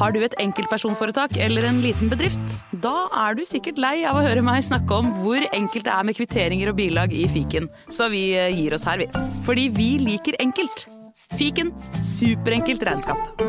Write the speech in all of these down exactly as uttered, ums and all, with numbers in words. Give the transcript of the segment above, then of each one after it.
Har du et enkeltpersonforetak eller en liten bedrift? Da er du sikkert lei av å høre meg snakke om hvor enkelt det er med kvitteringer og bilag i fiken. Så vi gir oss her, vi. Fordi vi liker enkelt. Fiken, superenkelt regnskap.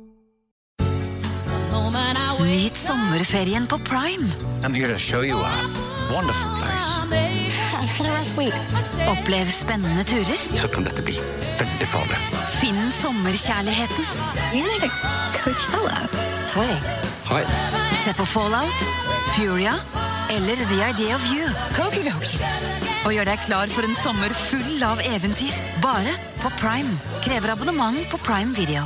Nyt sommerferien på Prime. I'm here to show you a wonderful place. Had a rough week. Opplev spennende turer. Så kan dette bli veldig farlig. Finn sommerkjærligheten. You're like a Coachella. Hei. Hei. Se på Fallout, Furia eller The Idea of You. Okidoki. Og gjør deg klar for en sommer full av eventyr. Bare på Prime. Krever abonnement på Prime Video.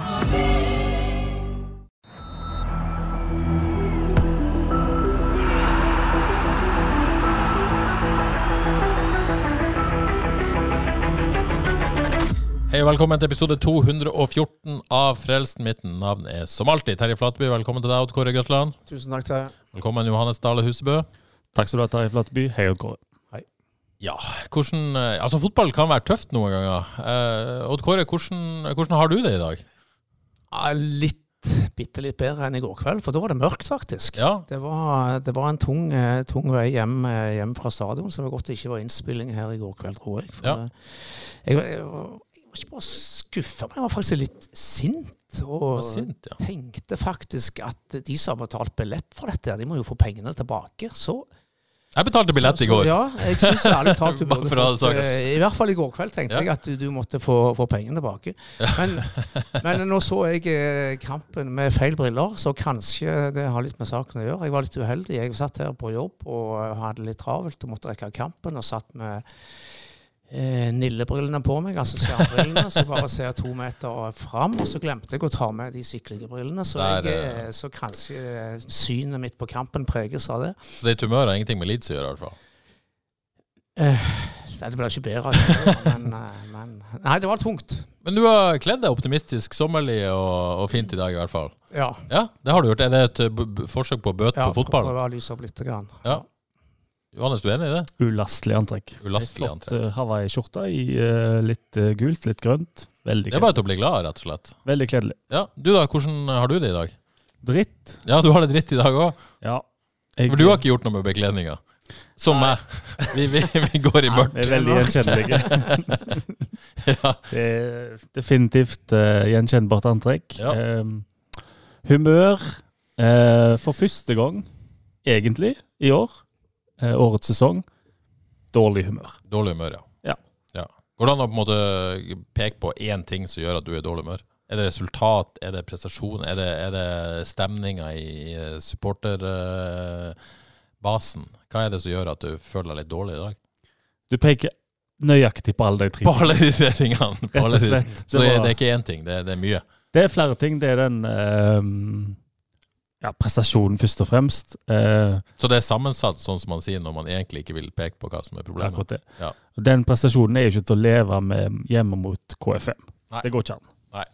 Hei og velkommen til episode to hundre og fjorten av Frelsen. Mitt navn er som alltid Terje Flatby. Velkommen til deg, Odd Kåre Grøtland. Tusen takk til deg. Velkommen Johannes Dale Husebø. Takk skal du ha, Terje Flatby. Hei, Odd Kåre. Hei. Ja, hvordan, altså fotball kan være tøft noen ganger. Eh, Odd Kåre, hvordan, hvordan har du det i dag? Ja, litt, bitte litt bedre enn i går kveld, for da var det mørkt faktisk. Ja. Det var, det var en tung, tung vei hjem, hjem fra stadion, så det var godt det ikke var innspilling her i går kveld, tror jeg. For Ja. jeg, jeg, jeg var ikke bare skuffet, men jeg var faktisk litt sint, og sint, ja. tenkte faktisk at de som har betalt billett for dette, de må jo få pengene tilbake. Så, Jeg betalte billett i går. Så, ja, jeg synes ærlig talt du Bare burde for å ha fått, det sagt. eh, i hvert fall i går kveld tenkte Ja. jeg at du, du måtte få, få pengene tilbake. Men, men nå så jeg eh, kampen med feil briller, så kanskje det har litt med saken å gjøre. Jeg var litt uheldig. Jeg satt her på jobb og hadde litt travelt og måtte rekke kampen, og satt med Eh, nillebrillene på meg, altså skjermbrillene, så jeg bare ser to meter fram, og så glemte jeg å ta med de syklige brillene, så, Der, jeg, eh, så kanskje synet mitt på kampen preges av det. Så det er humør har ingenting med Leeds å gjøre i hvert fall. Eh, det ble ikke bedre, altså, men, eh, men nei, det var tungt. Men du har kledd deg optimistisk, sommerlig og, og fint i dag i hvert fall. Ja, Ja, det har du gjort. Er det et b b forsøk på å bøte ja på fotballen? prøve å lyse opp litt grann. Ja. Johannes, du er enig i det? Ulastelig antrekk. Ulastelig Flott antrekk. uh, Hawaii-skjorta i uh, litt uh, gult, litt grønt. Veldig Det er bare til å bli glad, rett og slett. Veldig kledelig. Ja, du da, hvordan har du det i dag? Dritt. Ja, du har det dritt i dag også. Ja. Jeg, For du har ikke gjort noe med bekledninga. Som meg. Vi, vi, vi går i mørkt. Vi er veldig gjenkjennelige. Ja. Det er definitivt uh, gjenkjennbart antrekk. Ja. Um, humør uh, for første gang, egentlig, i år. Uh, årets sesong. Dårlig humør. Dårlig humør, ja. Ja. ja. Går det an å på en måte peke på én ting som gjør at du er i dårlig humør? Er det resultat? Er det prestasjon? Er det, er det stemninga i supporterbasen? Hva er det som gjør at du føler deg litt dårlig i dag? Du peker nøyaktig på alle de tre På alle de tre tingene. På alle de- slett. Så det, det er ikke én ting, det, det er mye. Det er flere ting. Det er den um, ja, prestasjonen først og fremst. Uh, Så det er sammensatt, sånn som man sier når man egentlig ikke vil peke på hva som er problemet. akkurat det. Ja. Den prestasjonen er jo ikke til å leve med hjemme mot K F M. Nei. Det går ikke an.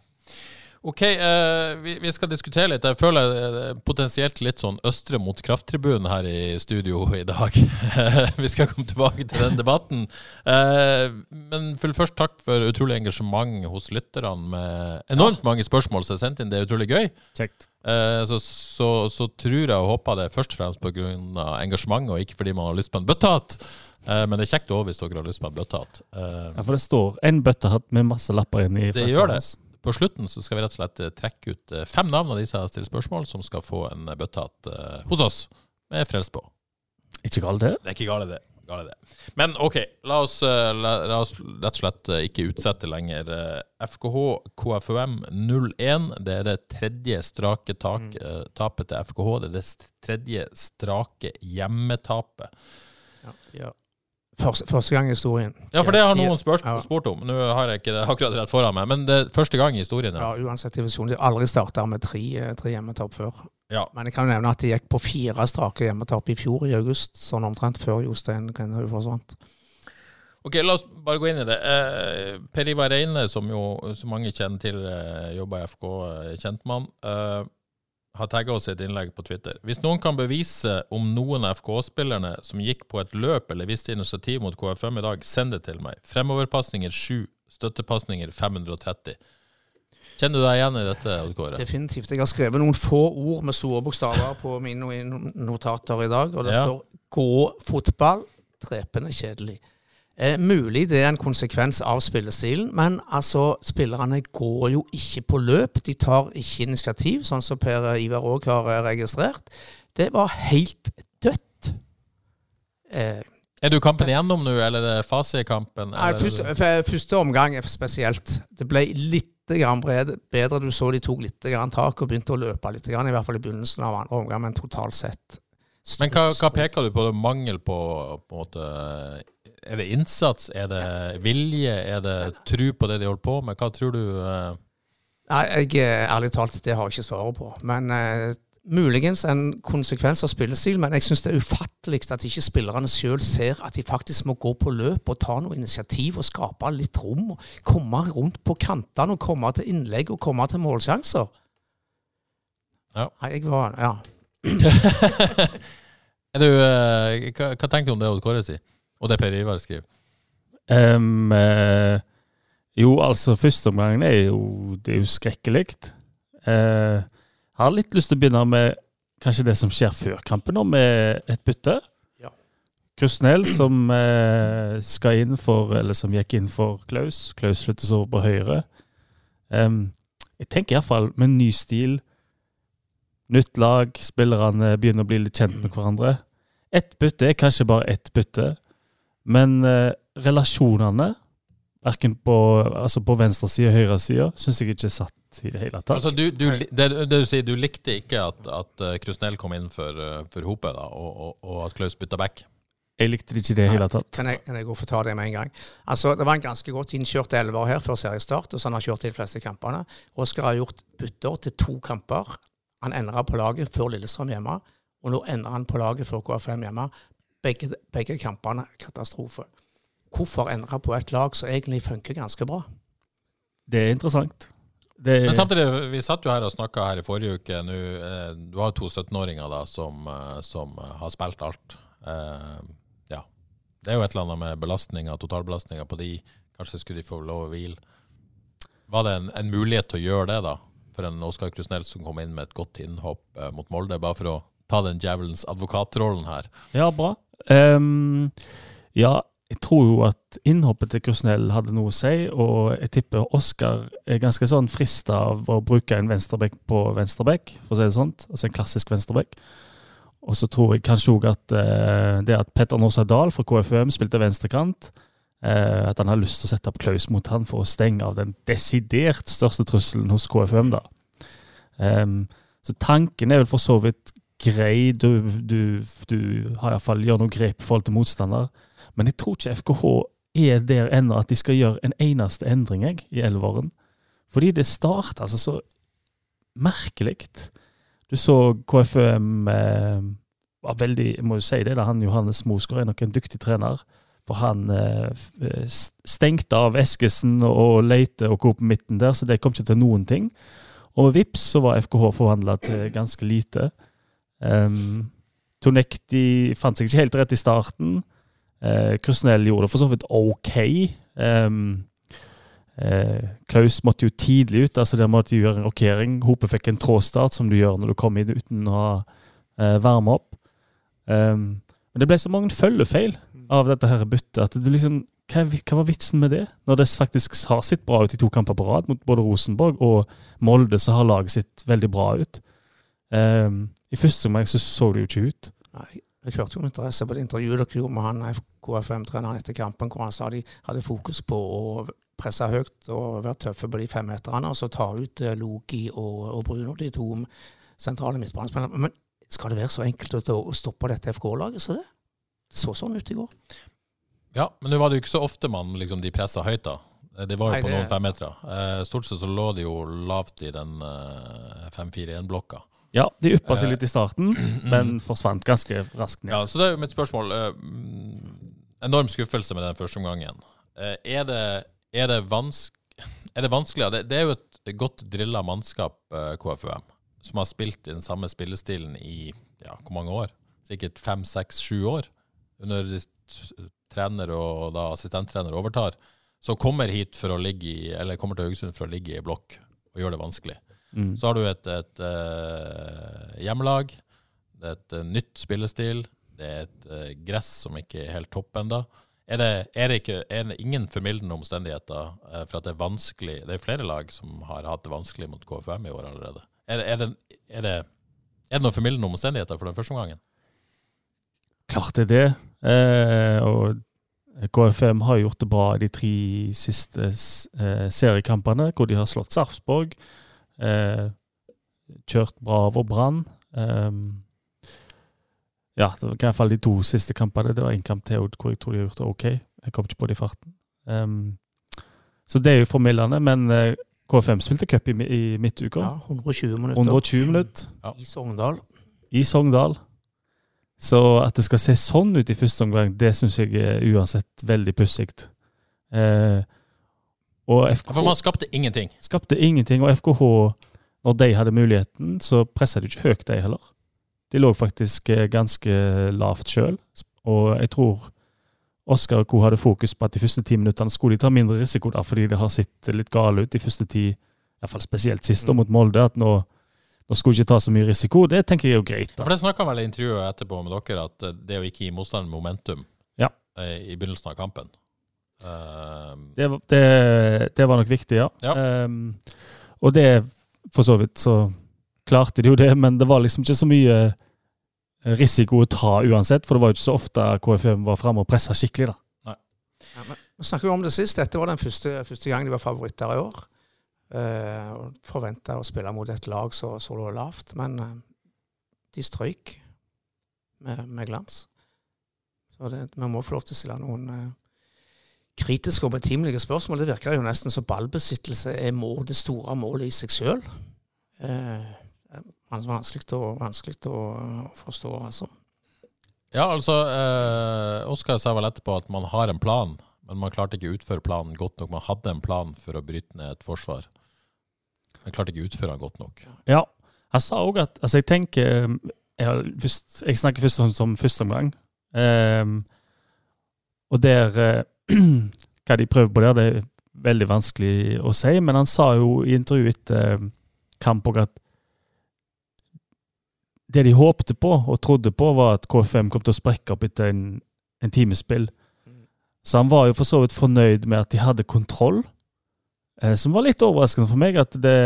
Ok, eh, vi, vi skal diskutere litt. Jeg føler eh, potensielt litt sånn Østre mot Krafttribunen her i studio i dag. Vi skal komme tilbake til den debatten. Eh, men for først takk for utrolig engasjement hos lytterne med enormt mange spørsmål som er sendt inn. Det er utrolig gøy. Kjekt. Eh, så, så, så tror jeg og håper det først og fremst på grunn av engasjement, og ikke fordi man har lyst på en bøttehatt. Eh, men det er kjekt også hvis dere har lyst på en bøttehatt. Eh, Ja, for det står en bøttehatt med masse lapper inn i. Det gjør det. På slutten så skal vi rett og slett trekke ut fem navn av de som har stilt spørsmål, som skal få en bøttehatt uh, hos oss med frels på. Ikke galt det. Det er ikke gale det. Gale det. Men ok, la oss, uh, la, la oss rett og slett uh, ikke utsette lenger. Uh, F K H K F U M null én, det er det tredje strake tak, uh, tapet til F K H. Det er det tredje strake hjemmetapet. Ja, ja. Første, første gang i historien. Ja, for det har noen spørs, Ja. spurt om. Nå har jeg ikke det akkurat rett foran meg, men det er første gang i historien. Ja, uansett divisjon. De har aldri startet med tre, tre hjemmetap før. Ja. Men jeg kan jo nevne at de gikk på fire strake hjemmetap i fjor i august, sånn omtrent før Jostein Grindhaug forsvant. Ok, la oss bare gå inn i det. Eh, Per Ivar Reine, som jo så mange kjenner til, eh, jobber i F K, eh, kjentmann, eh, har tagget oss i et innlegg på Twitter. Hvis noen kan bevise om noen av F K-spillerne som gikk på et løp eller viste initiativ mot K F M i dag, send det til meg. Fremoverpassninger sju, støttepassninger fem hundre og tretti. Kjenner du deg igjen i dette, Kåre? Definitivt. Jeg har skrevet noen få ord med store bokstaver på mine notater i dag, og det ja. står gå fotball, drepende kjedelig. Eh, mulig det er en konsekvens av spillestilen, men altså, spillerne går jo ikke på løp, de tar ikke initiativ, sånn som Per Ivar også har registrert. Det var helt dødt. Eh, Er du kampen igjennom nå, eller er det fase-kampen? Nei, første, første omgang er spesielt. Det ble litt bedre. Du så de tok litt tak og begynte å løpe litt, i hvert fall i begynnelsen av andre omgang, men totalt sett. Men hva, hva peker du på? Det mangel på, på en måte, er det innsats? Er det vilje? Er det tro på det de holder på med? Hva tror du? Uh... Nei, jeg, ærlig talt, det har jeg ikke svaret på. Men uh, muligens en konsekvens av spillestil, men jeg synes det er ufatteligst at ikke spillerne selv ser at de faktisk må gå på løp og ta noe initiativ og skape litt rom og komme rundt på kantene og komme til innlegg og komme til målsjanser. Ja. Nei, jeg var, ja. er du, uh, hva, hva tenker du om det Odd Kåre sier? Og det Per Ivar skriver? Um, uh, jo, altså, første omgangen er jo, det er jo skrekkelikt. Uh, Jeg har litt lyst til å begynne med kanskje det som skjer før kampen, og med et bytte. Ja. Krusnell som eh, skal inn for, eller som gikk inn for Klaus. Klaus flyttes over på høyre. Um, jeg tenker i hvert fall med en ny stil, nytt lag, spillerne begynner å bli litt kjent med hverandre. Et bytte er kanskje bare et bytte, men eh, relasjonene, hverken på, altså på venstre side og høyre side, synes jeg ikke er satt i det hele tatt. Altså, du, du, det, det du sier, du likte ikke at, at Krusnell kom inn for, for Hope da, og, og, og at Klaus bytta back? Jeg likte det ikke i det hele tatt. Kan jeg, kan jeg gå for å ta det med en gang? Altså, det var en ganske godt innkjørt elver her før seriestart, og så han har kjørt til de fleste kampene. Oskar har gjort bytter til to kamper. Han endret på laget før Lillestrøm hjemme, og nå endrer han på laget før K F M hjemme. Begge, begge kampene katastrofe. Hvorfor endre på et lag som egentlig funker ganske bra? Det er interessant. Det... Men samtidig, vi satt jo her og snakket her i forrige uke. Nå, eh, du har to syttenåringer da, som, eh, som har spilt alt. Eh, ja. Det er jo et eller annet med belastninger, totalbelastninger på de. Kanskje skulle de få lov å hvile. Var det en, en mulighet til å gjøre det da? For en Oskar Krusnell som kom inn med et godt innhopp eh, mot Molde, bare for å ta den djevelens advokatrollen her. Ja, bra. Um, ja, jeg tror jo at innhoppet til Krusnell hadde noe å si, og jeg tipper Oskar er ganske sånn frist av å bruke en venstrebekk på venstrebekk, for å si det sånt, altså en klassisk venstrebekk. Og så tror jeg kanskje også at uh, det at Petter Norsa Dahl fra K F U M spilte venstrekant, uh, at han har lyst til å sette opp Klaus mot han for å stenge av den desidert største trusselen hos K F U M da. Um, så tanken er vel for så vidt grei, du, du, du har i hvert fall gjør noe grep i forhold til motstander, men jeg tror ikke F K H er der ennå at de skal gjøre en eneste endring jeg, i elveren. Fordi det startet altså så merkelikt. Du så K F U M eh, var veldig, jeg må jo si det, da han Johannes Mosgaard er nok en dyktig trener, for han eh, stengte av Eskesen og Leite og gå på midten der, så det kom ikke til noen ting. Og vips så var F K H forvandlet til ganske lite. Um, Tonek, de fant seg ikke helt rett i starten. Uh, Krusnell gjorde det for så vidt ok. Um, uh, Klaus måtte jo tidlig ut, altså der måtte de gjøre en rokering. Hope fikk en trådstart som du gjør når du kommer inn uten å ha uh, varme opp. Um, men det ble så mange følgefeil av dette her byttet, at det liksom, hva, hva var vitsen med det? Når det faktisk har sitt bra ut i to kamper på rad, mot både Rosenborg og Molde, så har laget sitt veldig bra ut. Um, I første gang så så det jo ikke ut. Nei, jeg hørte jo en interesse på det intervjuet dere gjorde med han K F M-treneren etter kampen, hvor han sa de hadde fokus på å presse høyt og være tøffe på de fem meterne, og så ta ut Logi og, og Bruno, de to sentrale midtbanespillerne. Men skal det være så enkelt å, å stoppe dette F K-laget, så det? Det så sånn ut i går. Ja, men nå var det jo ikke så ofte man liksom, de presset høyt da. Det var jo Nei, på det... noen fem meter. Eh, stort sett så lå de jo lavt i den eh, fem fire en-blokka. Ja, de uppa seg litt i starten, men forsvant ganske raskt ned. Ja, så det er jo mitt spørsmål. Uh, enorm skuffelse med den første omgangen. Uh, er, det, er, det vansk, er det vanskelig? Det, det er jo et godt drillet mannskap, uh, K F U M, som har spilt i den samme spillestilen i, ja, hvor mange år? Sikkert fem, seks, sju år. Under de trener og da assistenttrener overtar, så kommer hit for å ligge i, eller kommer til Haugesund for å ligge i blokk. og gjør det vanskelig. Mm. Så har du et, et uh, hjemmelag, det er et uh, nytt spillestil, det er et uh, gress som ikke er helt topp enda. Er det, er det, ikke, er det ingen formildende omstendigheter uh, for at det er vanskelig? Det er flere lag som har hatt det vanskelig mot K F M i år allerede. Er det, er det, er det, er det noen formildende omstendigheter for den første omgangen? Klart det er det. Eh, og K F M har gjort det bra i de tre siste eh, seriekampene, hvor de har slått Sarpsborg, eh, kjørt bra over Brann. Eh, ja, det var i hvert fall de to siste kampene. Det var en kamp til hvor jeg tror de har gjort det ok. Jeg kom ikke på det i farten. Eh, så det er jo formildende, men eh, K F M spilte cup i, i midtuka. Ja, hundre og tjue minutter. hundre og tjue minutter. Ja. I Sogndal. I Sogndal. Så at det skal se sånn ut i første omgang, det synes jeg er uansett veldig pussigt. Eh, og F K H For man skapte ingenting. Skapte ingenting, og F K H, når de hadde muligheten, så presset de ikke høyt de heller. De lå faktisk ganske lavt selv, og jeg tror Oskar og Co hadde fokus på at de første ti minutterne skulle de ta mindre risiko da, fordi det har sett litt gale ut de første ti, i hvert fall spesielt sist mm. mot Molde, at nå Nå skulle ikke ta så mye risiko, det tenker jeg er jo greit. Da. Ja, for det snakket vel i intervjuet etterpå med dere, at det å ikke gi motstanden momentum ja. i begynnelsen av kampen. Uh, det, det, det var nok viktig, ja. ja. Um, og det, for så vidt, så klarte de jo det, men det var liksom ikke så mye risiko å ta uansett, for det var jo ikke så ofte K F M var fremme og presset skikkelig da. Nei. Ja, men, vi snakker jo om det sist, dette var den første, første gang de var favoritter i år. Uh, og forventet å spille mot et lag så, så lå lavt, men uh, de strøyk med, med glans. Så det, vi må få lov til å stille noen uh, kritiske og betimelige spørsmål. Det virker jo nesten som ballbesittelse er mål, det store målet i seg selv. Uh, vanskelig å, vanskelig å, å forstå, altså. Ja, altså, uh, Oskar sa vel etterpå at man har en plan, men man klarte ikke å utføre planen godt nok. Man hadde en plan for å bryte ned et forsvar. Jeg klarte ikke å utføre den godt nok. Ja, jeg sa også at, altså jeg tenker, jeg, har først, jeg snakker først om, som første omgang, um, og der, uh, hva de prøver på der, det er veldig vanskelig å si, men han sa jo i intervjuet etter uh, kamp også at det de håpte på og trodde på var at K F M kom til å sprekke opp etter en, en timespill. Så han var jo for så vidt fornøyd med at de hadde kontroll, eh, som var litt overraskende for meg at det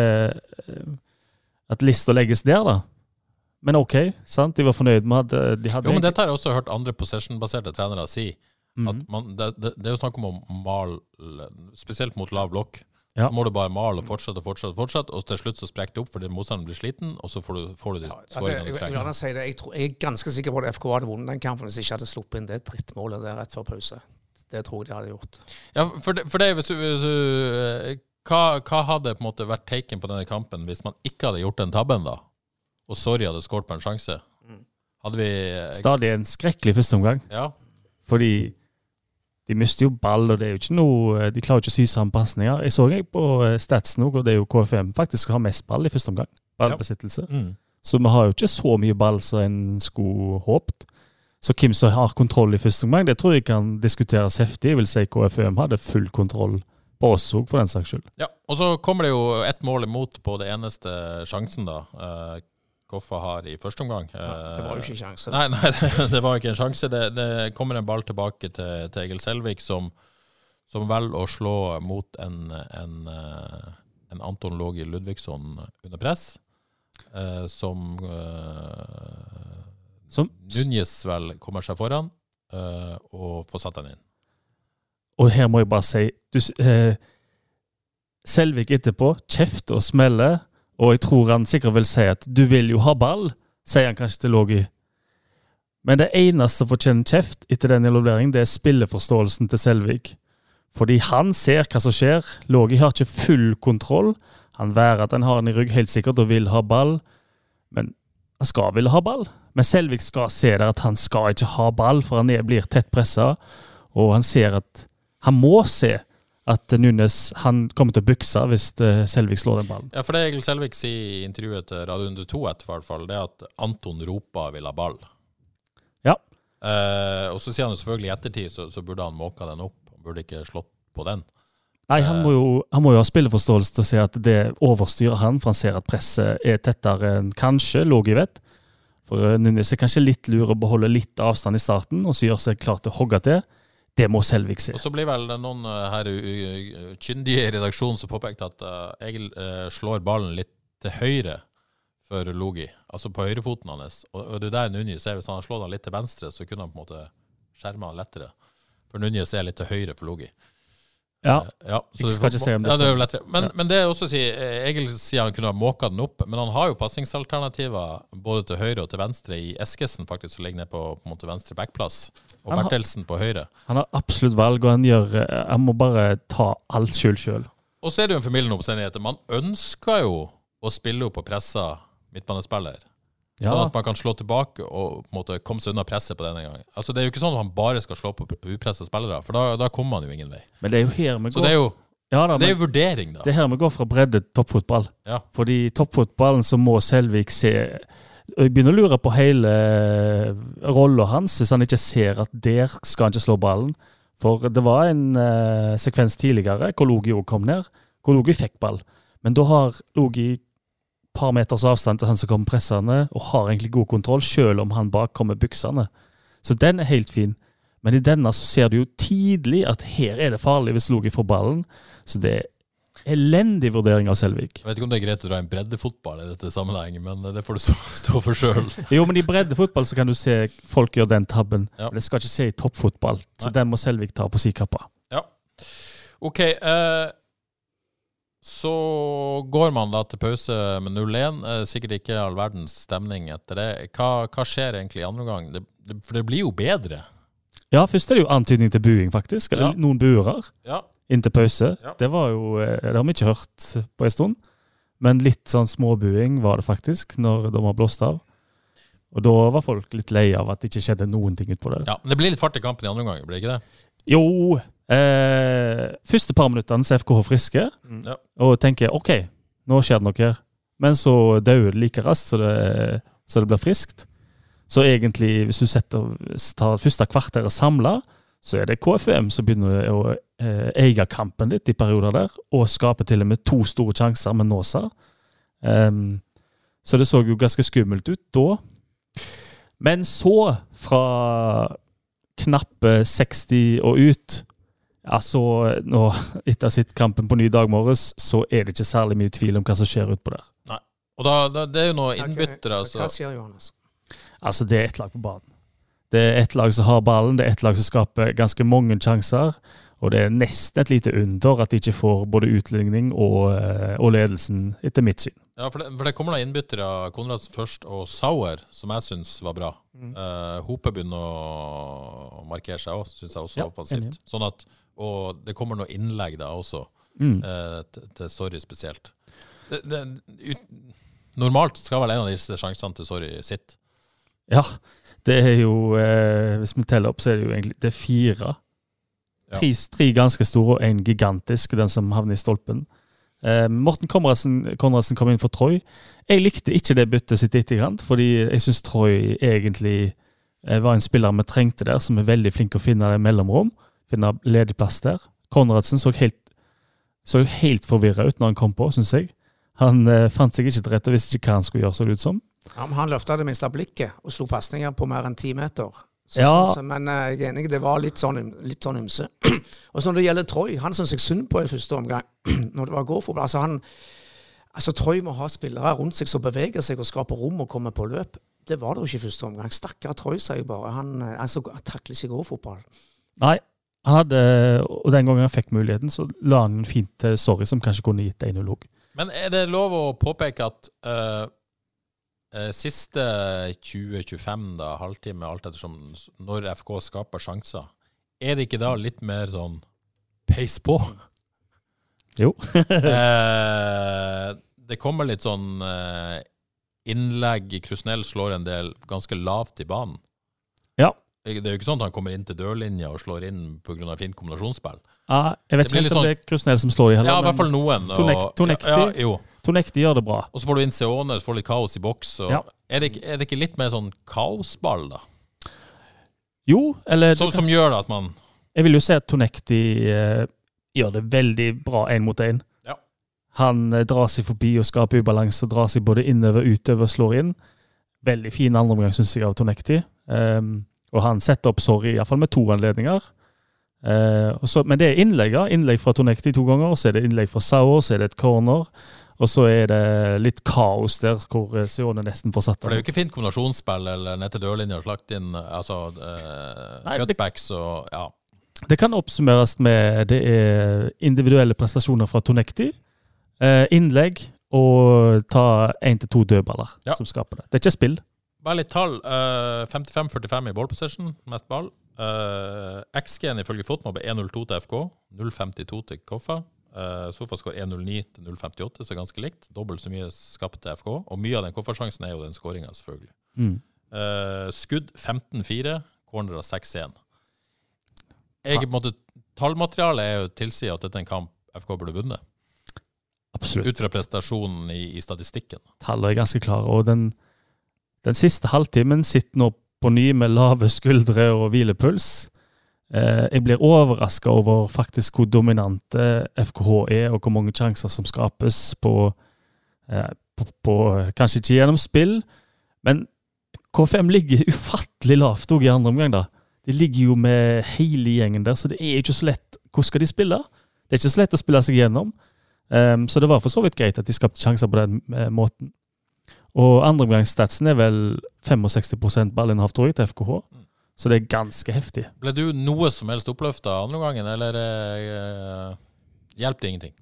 at lista legges der da. Men ok, sant? De var fornøyd med at de hadde... Jo, men dette har jeg også hørt andre possession-baserte trenere si. Mm. At man, det, det, det er jo snakk om å male, spesielt mot lav blokk. Ja. Så må du bare male og fortsette, fortsette, fortsette, og til slutt så sprekker det opp fordi motstanderen blir sliten, og så får du, får du de ja, skåringene du jeg, trenger. jeg, si det. Jeg, tror, jeg er ganske sikker på at F K hadde vunnet den kampen hvis de ikke hadde sluppet inn det drittmålet der rett før pause. Det tror jeg de hadde gjort. Ja, for det, for det hvis du, hvis du, hva, hva hadde på en måte vært taken på denne kampen hvis man ikke hadde gjort den tabben da? Og Sorry hadde skåret på en sjanse? Hadde vi... Stadig en skrekkelig første omgang. Ja. Fordi de mister jo ball, og det er jo ikke noe... De klarer ikke å sy sammen passninger. Jeg så jeg på statsen nå, og det er jo K F M faktisk har mest ball i første omgang. Ballbesittelse. Ja. Mm. Så vi har jo ikke så mye ball som en skulle håpt. Så hvem som har kontroll i første omgang, det tror jeg kan diskuteres heftig. Jeg vil si K F M hadde full kontroll på oss også, for den saks skyld. Ja, og så kommer det jo ett mål imot på det eneste sjansen da. Uh, Koffa har i første omgang. Ja, det var jo ikke en sjanse. Nei, nei, det, det var ikke en sjanse. Det, det kommer en ball tilbake til, til Egil Selvik, som, som velger å slå mot en, en, en Anton Logi Ludvigsson under press, uh, som, uh, som Núñez vel kommer seg foran uh, og får satt den inn. Og her må jeg bare si, du, uh, Selvik etterpå, kjeft og smelle, og jeg tror han sikkert vil si at du vil jo ha ball, sier han kanskje til Logi. Men det eneste som fortjener kjeft etter den involveringen, det er spilleforståelsen til Selvik. Fordi han ser hva som skjer. Logi har ikke full kontroll. Han værer at han har den i rygg helt sikkert og vil ha ball. Men han skal ville ha ball. Men Selvik skal se der at han skal ikke ha ball, for han er, blir tett presset. Og han ser at han må se at Núñez, han kommer til å bykse hvis Selvik slår den ballen. Ja, for det Egil Selvik sier i intervjuet til Radio hundre og to etter hvert fall, det er at Anton Ropa vil ha ball. Ja. Eh, og så sier han jo selvfølgelig i ettertid, så, så burde han måka den opp. Han burde ikke slått på den. Nei, han må, jo, han må jo ha spilleforståelse til å se at det overstyrer han, for han ser at presset er tettere enn kanskje Logi vet. For Núñez er kanskje litt lur å beholde litt avstand i starten, og så gjør seg klar til å hogge til. Det må Selvik se. Og så blir vel noen her kyndige i redaksjonen som påpekte at uh, Egil uh, slår ballen litt til høyre for Logi, altså på høyrefoten hans. Og, og det der Núñez ser, hvis han har slått han litt til venstre, så kunne han på en måte skjerme han lettere. For Núñez er litt til høyre for Logi. Ja, ja, så jeg skal ikke se om det ja, det er jo lettere. Men, ja. men det er også å si, Egil sier han kunne ha måket den opp, men han har jo passingsalternativer både til høyre og til venstre i Eskesen faktisk, som ligger ned på, på en måte venstre backplass, og han Bertelsen har, på høyre. Han har absolutt valg, og han gjør, han må bare ta alt skyld selv. Og så er det jo en formidlende omstendighet. Man ønsker jo å spille opp og presse midtbanespiller. Ja. Sånn at man kan slå tilbake og på en måte komme seg unna presset på denne gangen. Altså det er jo ikke sånn at han bare skal slå på upressede spillere, for da, da kommer man jo ingen vei. Men det er jo her vi går. Så det er jo, ja, da, det er jo vurdering da. Det er her vi går fra bredde til toppfotball. Ja. Fordi toppfotballen så må Selvik se, begynne å lure på hele rollen hans, hvis han ikke ser at der skal han ikke slå ballen. For det var en uh, sekvens tidligere, hvor Logi også kom ned, hvor Logi fikk ball. Men da har Logi par meters avstand til han som kommer pressende, og har egentlig god kontroll, selv om han bak kommer byksene. Så den er helt fin. Men i denne så ser du jo tidlig at her er det farlig hvis Logi får ballen. Så det er elendig vurdering av Selvik. Jeg vet ikke om det er greit å dra en breddefotball i dette sammenhenget, men det får du stå, stå for selv. Jo, men i breddefotball så kan du se folk gjør den tabben. Ja. Det skal ikke se i toppfotball. Så Nei. Den må Selvik ta på si kappa. Ja. Ok, eh... så går man da til pause med null én. Sikkert ikke all verdens stemning etter det. Hva, hva skjer egentlig i andre gang? Det, det, for det blir jo bedre. Ja, først er det jo antydning til buing faktisk. Eller ja. Noen buer ja. inn til pause. Ja. Det var jo, det har vi ikke hørt på en stund. Men litt sånn småbuing var det faktisk, når de har blåst av. Og da var folk litt lei av at det ikke skjedde noen ting ut på det. Ja, men det blir litt fart i kampen i andre gang, blir det ikke det? Jo, eh, første par minuttene så er F K H friske, mm. ja. og tenker, ok, nå skjer det noe her. Men så dør det like raskt, så det, så det blir friskt. Så egentlig, hvis du setter, tar første kvarteret samlet, så er det K F U M som begynner å eh, eie kampen litt i perioder der, og skaper til og med to store sjanser med Nåsa. Um, så det så jo ganske skummelt ut da. Men så, fra knappe seksti og ut, altså nå, etter sitt kampen på ny dag morges, så er det ikke særlig mye tvil om hva som skjer ut på der. Nei, og da, da det er jo noe innbyttere. Altså. Hva skjer, Johannes? Altså, det er et lag på banen. Det er et lag som har ballen, det er et lag som skaper ganske mange sjanser, og det er nesten et lite under at de ikke får både utligning og, og ledelsen etter mitt syn. Ja, for det, for det kommer da innbyttere Konradsen først, og Sauer, som jeg synes var bra. Mm. Uh, Hope begynner å markere seg også, synes jeg også ja, offensivt. Sånn at, og det kommer noe innlegg da også, mm. uh, til, til Sorry spesielt. Det, det, ut, normalt skal vel en av disse sjansene til Sorry sitt. Ja, det er jo, eh, hvis vi teller opp, så er det jo egentlig det er fire. Ja. Tre, tre ganske store og en gigantisk, den som havner i stolpen. Eh, Morten Konradsen, Konradsen kom inn for Troy. Jeg likte ikke det byttet sitt etterkant, fordi jeg synes Troy egentlig eh, var en spiller vi trengte der, som er veldig flink å finne det mellomrom, finne ledig plass der. Konradsen så helt, så helt forvirret ut når han kom på, synes jeg. Han eh, fant seg ikke til rett og visste ikke hva han skulle gjøre så ut som. Ja, han løftet det minste blikket og slo passninger på mer enn ti meter. Så, ja. så, men jeg er enig, det var litt sånn, litt sånn ymse. Og så når det gjelder Troy, han synes jeg synd på i første omgang, når det var gåfotball. Altså, han, altså Troy må ha spillere rundt seg som beveger seg og skaper rom og kommer på løp. Det var det jo ikke i første omgang. Stakkere Troy, sier jeg bare. Han, altså, han takler ikke gåfotball. Nei, han hadde, og den gangen han fikk muligheten, så la han fint til Sorry, som kanskje kunne gitt en ulog. Men er det lov å påpeke at uh siste tjue til tjuefem da, halvtime, alt ettersom når F K skaper sjanser, er det ikke da litt mer sånn peis på? Jo. eh, det kommer litt sånn eh, innlegg, Krusnell slår en del ganske lavt i banen. Ja. Det er jo ikke sånn at han kommer inn til dørlinja og slår inn på grunn av fint kombinasjonsspill. Ja, jeg vet ikke om sånn, det er Krusnell som slår i heller. Ja, i hvert fall noen. Og, Tonekti. Ja, ja, Tonekti gjør det bra. Og så får du inn Seone, så får du litt kaos i boks. Og ja. er, det ikke, er det ikke litt mer sånn kaosball da? Jo, eller... Som, som gjør det at man... Jeg vil jo si at Tonekti eh, gjør det veldig bra en mot en. Ja. Han eh, drar seg forbi og skaper ubalanse, og drar seg både innover, utover, slår inn. Veldig fin andre omgang, synes jeg, av Tonekti. Um, og han setter opp Sorry, i hvert fall med to anledninger. Uh, og så, men det er innlegg, ja. Innlegg fra Tonekti to ganger, og så er det innlegg fra Sauer, så er det et corner, og så er det litt kaos der, hvor Sione nesten får satt. For det er jo ikke fint kombinasjonsspill, eller ned til dørlinjer, slagt inn, altså, uh, Nei, cutbacks og, ja. Det kan oppsummeres med, det er individuelle prestasjoner fra Tonekti, uh, innlegg, og ta en til to dødballer ja. Som skaper det. Det er ikke spill. Bare litt tall. Uh, femtifem førtifem i ball possession, mest ball. Uh, X G-en ifølge Fotmob er én null to til F K, null femtito til Koffa. Uh, Sofascore én null ni til null femtiåtte, så ganske likt. Dobbelt så mye skapt til F K. Og mye av den Koffa-sjansen er jo den skåringen, selvfølgelig. Mm. Uh, skudd femten fire, corner av seks én. Jeg, på en måte, tallmaterialet er jo tilsier at dette er en kamp F K burde vunnet. Absolutt. Ut fra prestasjonen i, i statistikken. Tallet er ganske klare, og den, den siste halvtimen sitter nå på ny med lave skuldre og hvilepuls. Eh, jeg blir overrasket over faktisk hvor dominante F K H er, og hvor mange sjanser som skapes på, eh, på, på kanskje ikke gjennom spill, men K fem ligger ufattelig lavt også i andre omgang da. De ligger jo med hele gjengen der, så det er ikke så lett. Hvor skal de spille? Det er ikke så lett å spille seg gjennom. Um, så det var for så vidt greit at de skapte sjanser på den uh, måten. Og andreomgangsstatsen er vel sekstifem prosent ballinnehav, tror jeg, til F K H. Mm. Så det er ganske heftig. Ble du noe som helst oppløftet andre gangen, eller uh, hjelpte ingenting?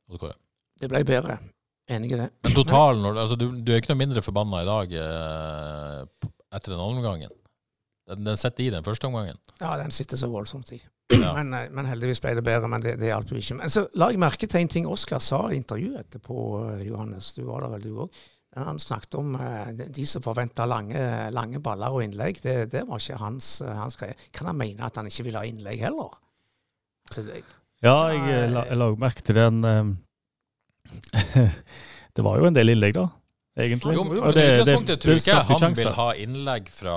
Det ble bedre. Enig i det. Men totalen, altså, du, du er ikke noe mindre forbannet i dag uh, etter den andre gangen. Den, den setter i den første omgangen. Ja, den sitter så voldsomt i. Ja. Men, men heldigvis ble det bedre, men det, det hjalp jo ikke. Men så la jeg merke til en ting Oskar sa i intervjuet etterpå, Johannes. Du var der vel du også. Han snakket om de som forventet lange, lange baller og innlegg. Det, det var ikke hans, hans greie. Kan han mene at han ikke vil ha innlegg heller? Altså, det, ja, jeg la, jeg la merke til den. Um, det var jo en del innlegg da. Egentlig. Jo, men det, det, det, tror ikke jeg han vil ha innlegg fra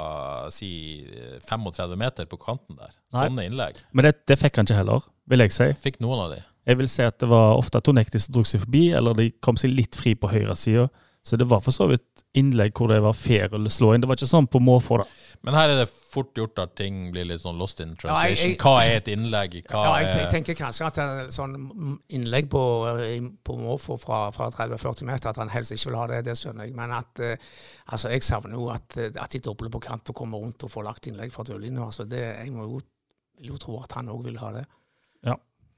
si trettifem meter på kanten der. Nei. Sånne innlegg. Men det, det fikk han ikke heller, vil jeg si. Fikk noen av de. Jeg vil si at det var ofte Tonekti som drog seg forbi, eller de kom seg litt fri på høyre siden. Så det var for så vidt innlegg hvor det var fair å slå inn. Det var ikke sånn på måfå da. Men her er det fort gjort at ting blir litt sånn lost in translation. Ja, jeg, hva er et innlegg? Hva ja, jeg, er... jeg tenker kanskje at det sånn innlegg på, på måfå fra, fra tretti til førti meter, at han helst ikke vil ha det, det skjønner jeg. Men at, altså jeg savner jo at, at de dobler på kant og kommer rundt og får lagt innlegg fra dørlinjen. Altså det, jeg må jo, vil jo tro at han også vil ha det. Ja.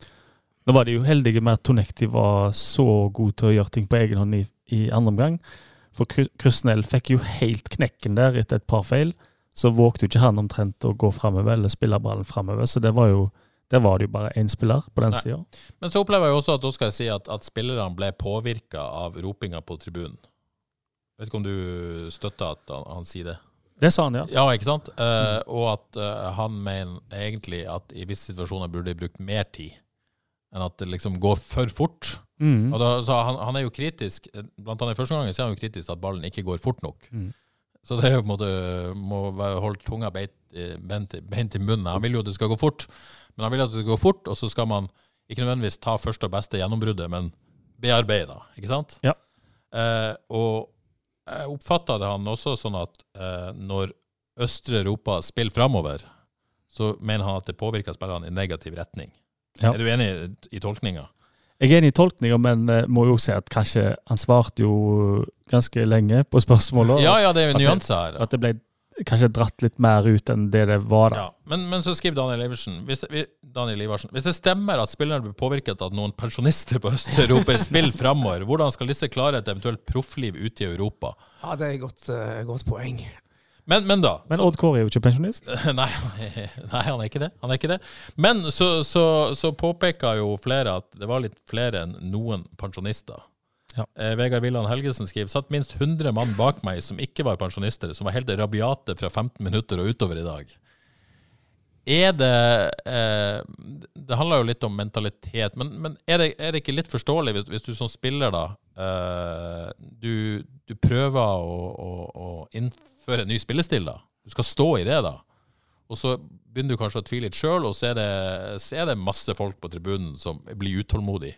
Nå var de jo heldige med at Tonekti var så god til å gjøre ting på egen hånd i, i andre omgang. For Krusnell fikk jo helt knekken der etter et par feil, så vågte jo ikke han omtrent å gå fremover eller spille ballen fremover, så det var jo, det var det jo bare en spiller på den siden. Men så opplever jeg også at da skal jeg si at, at spillerne ble påvirket av ropinga på tribunen. Vet ikke om du støtter at han, han sier det? Det sa han, ja. Ja, ikke sant? Mm. Uh, og at uh, han mener egentlig at i visse situasjoner burde de brukt mer tid enn at det liksom går for fort. Mm. Og da, så han, han er jo kritisk, blant annet i første gangen så er han jo kritisk at ballen ikke går fort nok. Mm. Så det er jo på en måte, må holde tunga beint, beint, beint i munnen. Han vil jo at det skal gå fort, men han vil at det skal gå fort, og så skal man ikke nødvendigvis ta første og beste gjennombruddet, men bearbeide, ikke sant? Ja. Eh, og jeg oppfattet det han også sånn at eh, når Østre Europa spiller fremover, så mener han at det påvirker spillerne i negativ retning. Ja. Er du enig i, i tolkninga? Jeg er enig i tolkninga, men uh, må jo si at kanskje han svarte jo ganske lenge på spørsmålet. Ja, ja, det er jo nyanser her. At det ble kanskje dratt litt mer ut enn det det var da. Ja, men, men så skriver Daniel Iversen, hvis det, Daniel Iversen, hvis det stemmer at spillerne blir påvirket av noen pensjonister på Øst-Europa spill fremover, hvordan skal disse klare et eventuelt proffliv ute i Europa? Ja, det er et godt, uh, godt poeng. Men, men da... Men Odd Kåre er jo ikke pensjonist. Nei, nei, han er ikke det. Han er ikke det. Men så, så, så påpeker jo flere at det var litt flere enn noen pensjonister. Ja. Eh, Vegard Villand Helgesen skriver, satt minst hundre mann bak meg som ikke var pensjonister, som var helt rabiate fra femten minutter og utover i dag. Er det... Eh, det handler jo litt om mentalitet, men, men er, det, er det ikke litt forståelig hvis, hvis du som spiller da, eh, du, du prøver å, å, å innføre en ny spillestil da? Du skal stå i det da. og så begynner du kanskje å tvile litt selv, og så er, det, så er det masse folk på tribunen som blir utålmodig.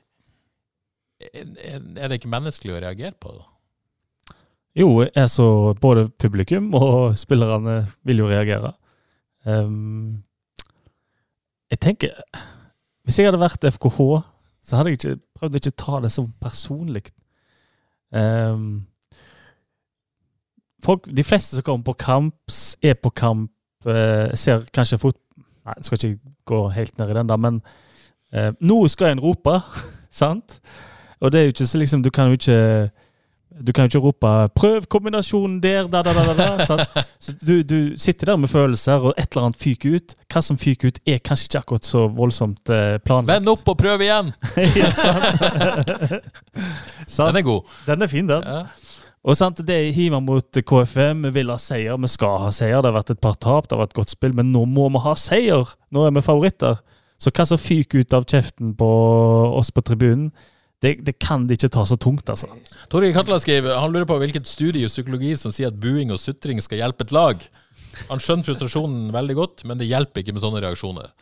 Er, er det ikke menneskelig å reagere på det? Jo, er så både publikum og spillerne vil jo reagere. Um, jeg tenker, hvis jeg hadde vært F K H, så hadde jeg ikke prøvd ikke ta det så personlig. Um, folk, de fleste som kommer på kamp, er på kamp, uh, ser kanskje fot... Nei, jeg skal ikke gå helt ned i den da, men uh, nå skal en rope, sant? Og det er jo ikke så liksom, du kan jo ikke du kan jo ikke rope prøv kombinasjonen der, da, da, da, da, da sant? Så du, du sitter der med følelser, og et eller annet fyker ut. Hva som fyker ut er kanskje ikke akkurat så voldsomt uh, planlagt. Vend opp og prøv igjen! Ja, sant? Sant? Den er god. Den er fin, den. Ja. Og sant, det er hiver mot K F M, vi vil ha seier, vi skal ha seier, det har vært et par tap, det har vært et godt spill, men nå må vi ha seier, nå er vi favoritter. Så hva som fyker ut av kjeften på oss på tribunen, det, det kan de ikke ta så tungt, altså. Torgeir Katla skriver, han lurer på hvilket studie i psykologi som sier at buing og sutring skal hjelpe et lag. Han skjønner frustrasjonen veldig godt, men det hjelper ikke med sånne reaksjoner.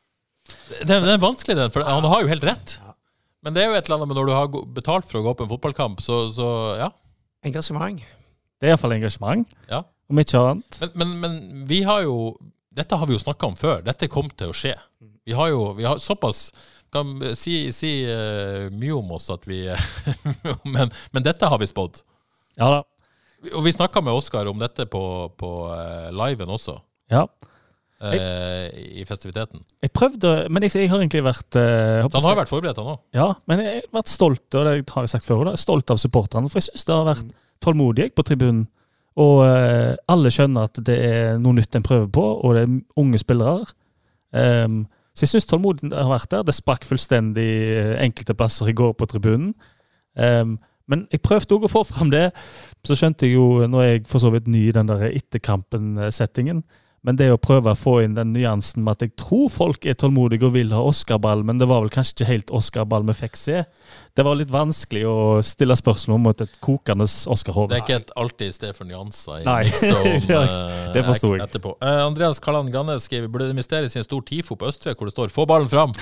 Det, det er vanskelig, den, for han har jo helt rett. Men det er jo et eller annet med når du har betalt for å gå på en fotballkamp, så, så ja. Engasjement. Det er i hvert fall engasjement, ja. Om ikke annet. Men, men, men vi har jo, dette har vi jo snakket om før, dette kom til å skje. Vi har jo, vi har såpass, kan si, si uh, mye om oss at vi, men, men dette har vi spådd. Ja da. Og vi snakket med Oskar om dette på, på uh, liven også. Ja. Uh, jeg, I festiviteten. Jeg prøvde, men jeg, jeg har egentlig vært... Uh, han har vært forberedt han også. Ja, men jeg har vært stolt, og det har jeg sagt før, da, stolt av supporterne, for jeg synes det har vært tålmodig på tribunen. Og uh, alle skjønner at det er noe nytt en prøver på, og det er unge spillere. Um, Så jeg synes tålmodig har vært der. Det sprakk fullstendig enkelte plasser i går på tribunen. Um, men jeg prøvde også å få frem det. Så skjønte jeg jo, når jeg for så vidt ny i den der etterkampen-settingen, men det å prøve å få inn den nyansen med at jeg tror folk er tålmodige og vil ha Oscar-ball, men det var vel kanskje ikke helt Oscar-ball vi fikk se. Det var litt vanskelig å stille spørsmål mot et kokende Oscar-hov. Det er ikke et alltid sted for nyanser. Nei, liksom, det, det forstod jeg. Etterpå. Uh, Andreas Kalland Granne skriver, burde det investeres i en stor tifo på Østre, hvor det står, få ballen fram!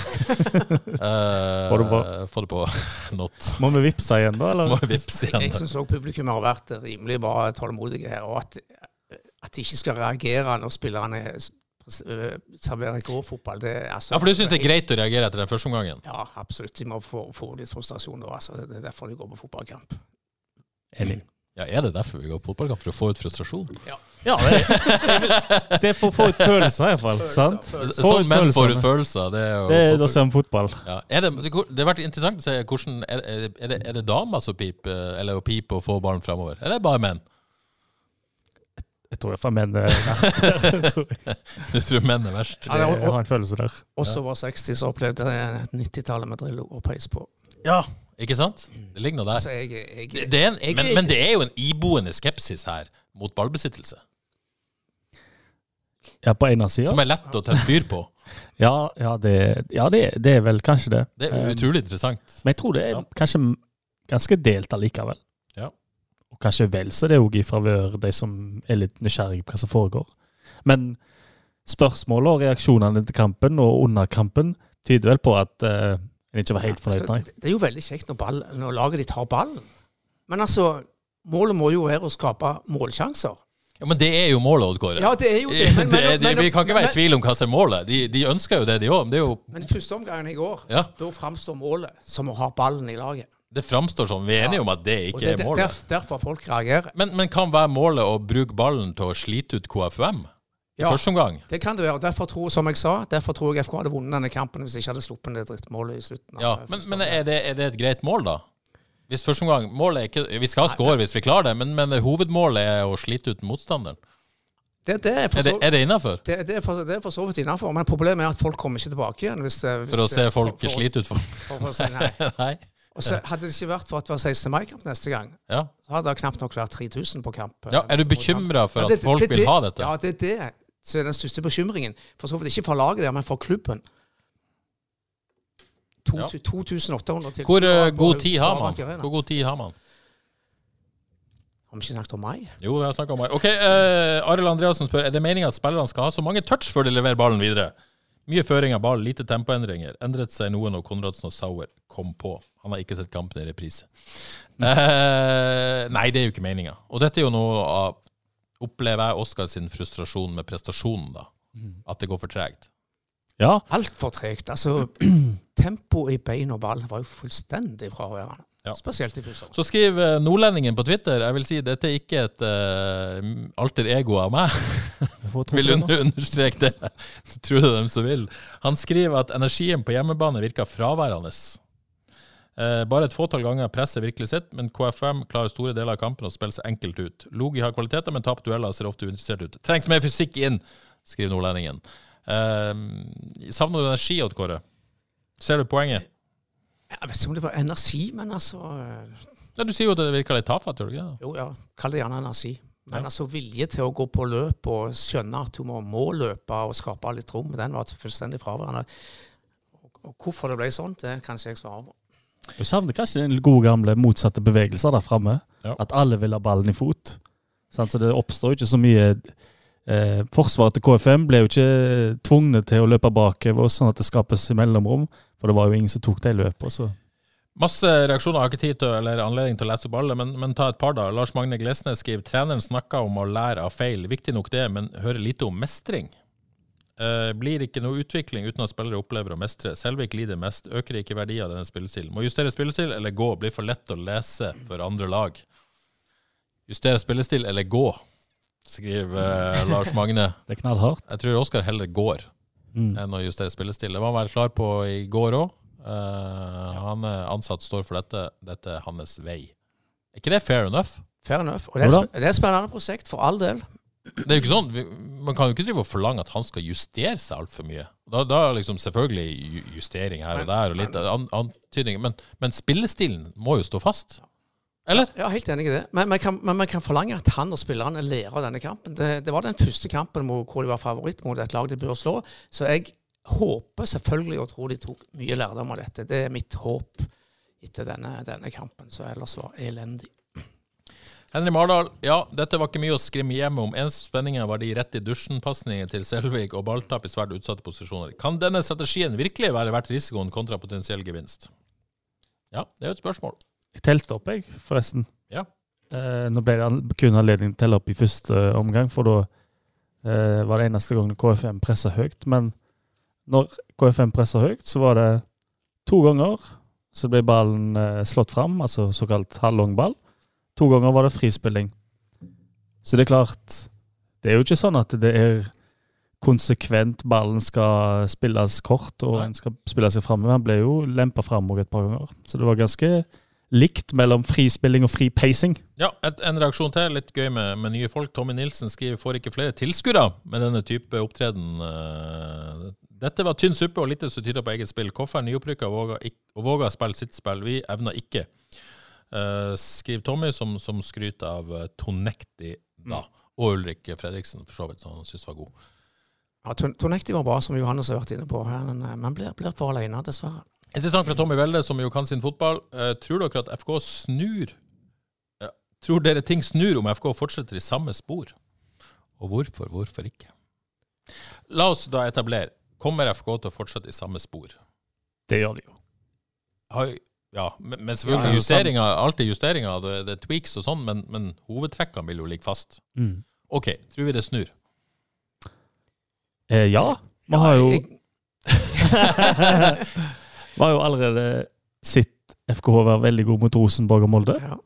uh, få det på. Få det på. Not. Må vi vipse igjen da, eller? Må vi vipse igjen. Jeg synes også publikum har vært rimelig bare tålmodige her, og at at de ikke skal reagere når spillerne serverer grå-fotball. Altså, ja, for du synes det er greit å reagere etter den første omgangen? Ja, absolutt. De må få, få litt frustrasjon da. Altså, det er derfor de går på fotballkamp. Enig. Ja, er det derfor vi går på fotballkamp? For å få ut frustrasjon? Ja. Ja, det, det er for å få ut følelser i hvert fall, sant? Sånn menn får ut følelser. Det er jo det er da som fotball. Ja. Er det, det har vært interessant å se hvordan, er, er, det, er det damer som piper, eller å pipe og få ballen fremover? Eller er det bare menn? Jeg tror jeg for menn er verst. Du tror menn er verst? Ja, jeg har en følelse der. Også var seksti så opplevde jeg nitti-tallet med drill og peis på. Ja, ikke sant? Det ligger noe der. Altså, jeg, jeg, det, det en, jeg, men, men det er jo en iboende skepsis her mot ballbesittelse. Ja, på ene siden. Som er lett å tenne fyr på. Ja, ja, det, ja det, det er vel kanskje det. Det er utrolig interessant. Men jeg tror det er ja. kanskje ganske delt allikevel. Ja. Og kanskje vel så det er også i favør de som er litt nysgjerrige på hva som foregår. Men spørsmålet og reaksjonene til kampen og under kampen tyder vel på at uh, en ikke var helt fornøyd. Nei. Det er jo veldig kjekt når, ball, når laget de tar ballen. Men altså, målet må jo være å skape målsjanser. Ja, men det er jo målet, Oddgård. Ja, det er jo det. Men, det er, men, men, vi kan ikke være i tvil om hva som er målet. De, de ønsker jo det, de òg. Jo... Men første omgangen i går, ja. da framstår målet som å ha ballen i laget. Det framstår som, vi er enige om at det ikke det, er målet. Derf, derfor folk reagerer. Men, men kan være målet å bruke ballen til å slite ut K F U M i ja, første omgang? Det kan det være. Derfor tror, som jeg sa, derfor tror jeg F K hadde vunnet denne kampen hvis jeg ikke hadde sluppet det drittmålet i slutten. Ja, men, men er, det, er det et greit mål da? Hvis første omgang, målet er ikke, vi skal score hvis vi klarer det, men, men hovedmålet er å slite ut motstanderen. Det, det er, for er, det, er det innenfor? Det, det, er for, det er for så vidt innenfor, men problemet er at folk kommer ikke tilbake igjen. Hvis det, hvis for å se det, folk for, for, slite ut for... for, for å si nei. Nei. Og så hadde det ikke vært for at det var sekstende mai-kamp neste gang, ja. så hadde det knapt nok vært tre tusen på kamp. Ja, er du bekymret for at ja, det, folk det, det, vil ha dette? Ja, det er det. Så er den største bekymringen. For så vidt ikke for laget der, men for klubben. to tusen åtte hundre til. Hvor uh, god tid har man? Hvor god tid har man? Har vi ikke snakket om meg? Jo, vi har snakket om meg. Ok, uh, Arild Andreasen spør, er det meningen at spillerne skal ha så mange touch før de leverer ballen videre? Mye føring av ball, lite tempoendringer. Endret seg noe når Konradsen og Sauer kom på. Han har ikke sett kampen i reprise. Mm. Uh, nei, det er jo ikke meningen. Og dette er jo noe av, opplever jeg Oskar sin frustrasjon med prestasjonen da. Mm. At det går for tregt. Ja. Alt for tregt. Altså, tempo i bein og ball var jo fullstendig fraværende. Ja. Spesielt i første. Så skriver Nordlendingen på Twitter, jeg vil si, dette er ikke et uh, alter ego av meg. Vil under, understreke det. Tror det dem som vil. Han skriver at energien på hjemmebane virker fraværende. Uh, bare et fåtall ganger presser virkelig sitt, men K F M klarer store deler av kampen og spiller seg enkelt ut. Logi har kvaliteter, men taper dueller ser ofte uinteressert ut. Trengs mer fysikk inn, skriver Nordlendingen. Uh, savner du energi, Odd Kåre? Ser du poenget? Jeg vet ikke om det var energi, men altså... Ja, du sier jo at det virker litt tafatt, gjør du ikke det? Jo, ja. Kall det gjerne energi. Men ja. altså vilje til å gå på løp og skjønne at du må, må løpe og skape litt rom, den var fullstendig fraværende. Og hvorfor det ble sånn, det kan ikke jeg svare på. Du savner kanskje en god gamle motsatte bevegelser der fremme. Ja. At alle vil ha ballen i fot. Så det oppstår ikke så mye... Eh, forsvaret til K F M ble jo ikke tvungne til å løpe bakover, sånn at det skapes i mellomrom, for det var jo ingen som tok det i løpet. Så. Masse reaksjoner, har ikke tid til eller anledning til å lese opp alle, men, men ta et par da. Lars Magne Glesnes skriver, treneren snakker om å lære av feil, viktig nok det, men hører lite om mestring. Eh, blir ikke noe utvikling uten at spillere opplever å mestre. Selvik lider mest, øker ikke verdi av denne spillestilen. Må justere spillestil eller gå, blir for lett å lese for andre lag. Justere spillestil eller gå, skriver uh, Lars Magne. Det er knallhardt. Jeg tror Oskar heller går mm. enn å justere spillestil. Det var han vel klar på i går også. Uh, han er ansatt, står for dette. Dette er hans vei. Er ikke det fair enough? Fair enough. Og det er, det er et spennende prosjekt for all del. Det er jo ikke sånn. Man kan jo ikke drive og forlange at han skal justere seg alt for mye. Da, da er liksom selvfølgelig justering her og der og litt antydninger. Men, men spillestilen må jo stå fast. Eller? Ja, helt enig i det. Men man kan, man kan forlange at han og spillerne lærer av denne kampen. Det, det var den første kampen hvor de var favoritt mot et lag de bør slå. Så jeg håper selvfølgelig og tror de tok mye lærdom av dette. Det er mitt håp etter denne, denne kampen, så ellers var elendig. Henry Mardal, ja, dette var ikke mye å skrimme hjemme om. Eneste spenningen var de rett i dusjen-passninger til Selvik og balltapp i svært utsatte posisjoner. Kan denne strategien virkelig være verdt risikoen kontra potensiell gevinst? Ja, det er jo et spørsmål. Jeg telte opp, jeg, forresten. Ja. Eh, nå ble det kun anledning til å telle opp i første uh, omgang, for da eh, var det eneste gangen K F M presset høyt. Men når K F M presset høyt, så var det to ganger, så ble ballen eh, slått fram, altså såkalt halvlang ball. To ganger var det frispilling. Så det er klart, det er jo ikke sånn at det er konsekvent ballen skal spilles kort, og den skal spille seg fremme. Han ble jo lempet frem et par ganger. Så det var ganske... likt mellom frispilling og fri pacing. Ja, et, en reaksjon til, litt gøy med, med nye folk. Tommy Nilsen skriver, får ikke flere tilskuere med denne type opptreden. Dette var tynn suppe og litt som tyder på eget spill. Koffer nyopprykket og våger, og våger spille sitt spill. Vi evner ikke. Uh, skriver Tommy, som, som skryter av Tonekti da, og Ulrik Fredriksen, for så vidt, som han synes var god. Ja, Tonekti var bra, som Johannes har vært inne på. Men man blir, blir for alene, dessverre. Interessant fra Tommy Velde, som jo kan sin fotball. Uh, tror dere at F K snur? Ja. Tror dere ting snur om F K fortsetter i samme spor? Og hvorfor, hvorfor ikke? La oss da etablere. Kommer F K til å fortsette i samme spor? Det gjør de jo. Har, ja, men, men selvfølgelig ja, justeringer, alltid justeringer, det, det er tweaks og sånn, men, men hovedtrekkene vil jo ligge fast. Mm. Ok, tror vi det snur? Eh, ja, man har jo... Vi har jo allerede sitt F K H være veldig god mot Rosenborg og Molde. Ja.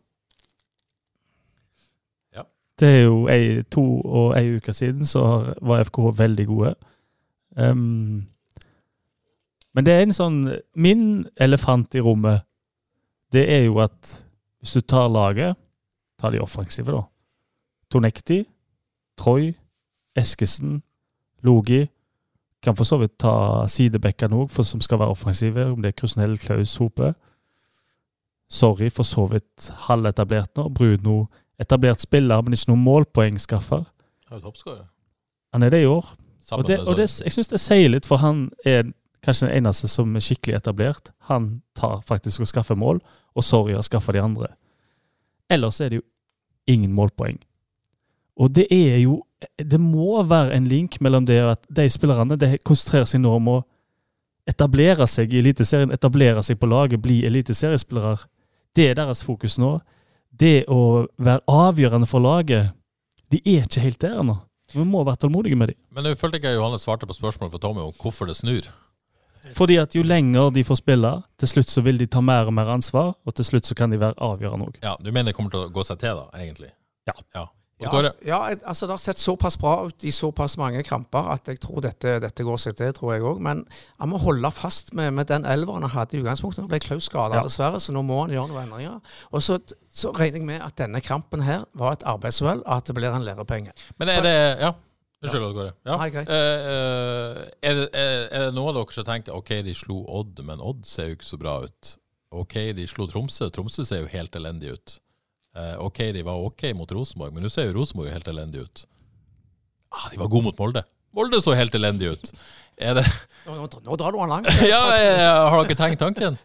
Ja. Det er jo ei, to og ei uke siden så var F K H veldig gode. Um, men det er en sånn, min elefant i rommet, det er jo at hvis du tar laget, tar de offensive da. Tonekti, Troy, Eskesen, Logi, kan for så vidt ta sidebekker nå, for som skal være offensive, om det er Krusnell, Klaus, Hope. Sorry, for så vidt halvetablert nå. Bruno, etablert spiller, men ikke noen målpoeng skaffer. Han er toppskårer. Han er det i år. Og, det, og det, jeg synes det sier litt, for han er kanskje den eneste som er skikkelig etablert. Han tar faktisk å skaffe mål, og Sorry har skaffet de andre. Ellers er det jo ingen målpoeng. Og det er jo, det må være en link mellom det at de spillerne, de konsentrerer seg nå om å etablere seg i eliteserien, etablere seg på laget, bli eliteseriespillere. Det er deres fokus nå. Det å være avgjørende for laget, de er ikke helt der nå. Vi må være tålmodige med dem. Men jeg følte ikke Johannes svarte på spørsmålet for Tommy om hvorfor det snur. Fordi at jo lenger de får spille, til slutt så vil de ta mer og mer ansvar, og til slutt så kan de være avgjørende også. Ja, du mener det kommer til å gå seg til da, egentlig? Ja. Ja, Ja, ja, altså det har sett såpass bra ut i såpass mange kamper at jeg tror dette, dette går seg til, tror jeg også. Men jeg må holde fast med, med den elveren han hadde i utgangspunktet. Nå ble Klaus skadet, ja. Dessverre, så nå må han gjøre noen endringer. Og så, så regner jeg med at denne kampen her var et arbeidsuhell, at det blir en lærepenge. Men er det, ja, unnskyld, Oddgård. Ja. Nei, greit. Uh, er, det, er, er det noe av dere som tenker, ok, de slo Odd, men Odd ser jo ikke så bra ut. Ok, de slo Tromsø, Tromsø ser jo helt elendig ut. Uh, ok, de var ok mot Rosenborg, men nå ser jo Rosenborg helt elendig ut. Ah, de var gode mot Molde. Molde så helt elendig ut. Er det... Nå, nå, nå drar du han langt. ja, ja, har dere tenkt tanken?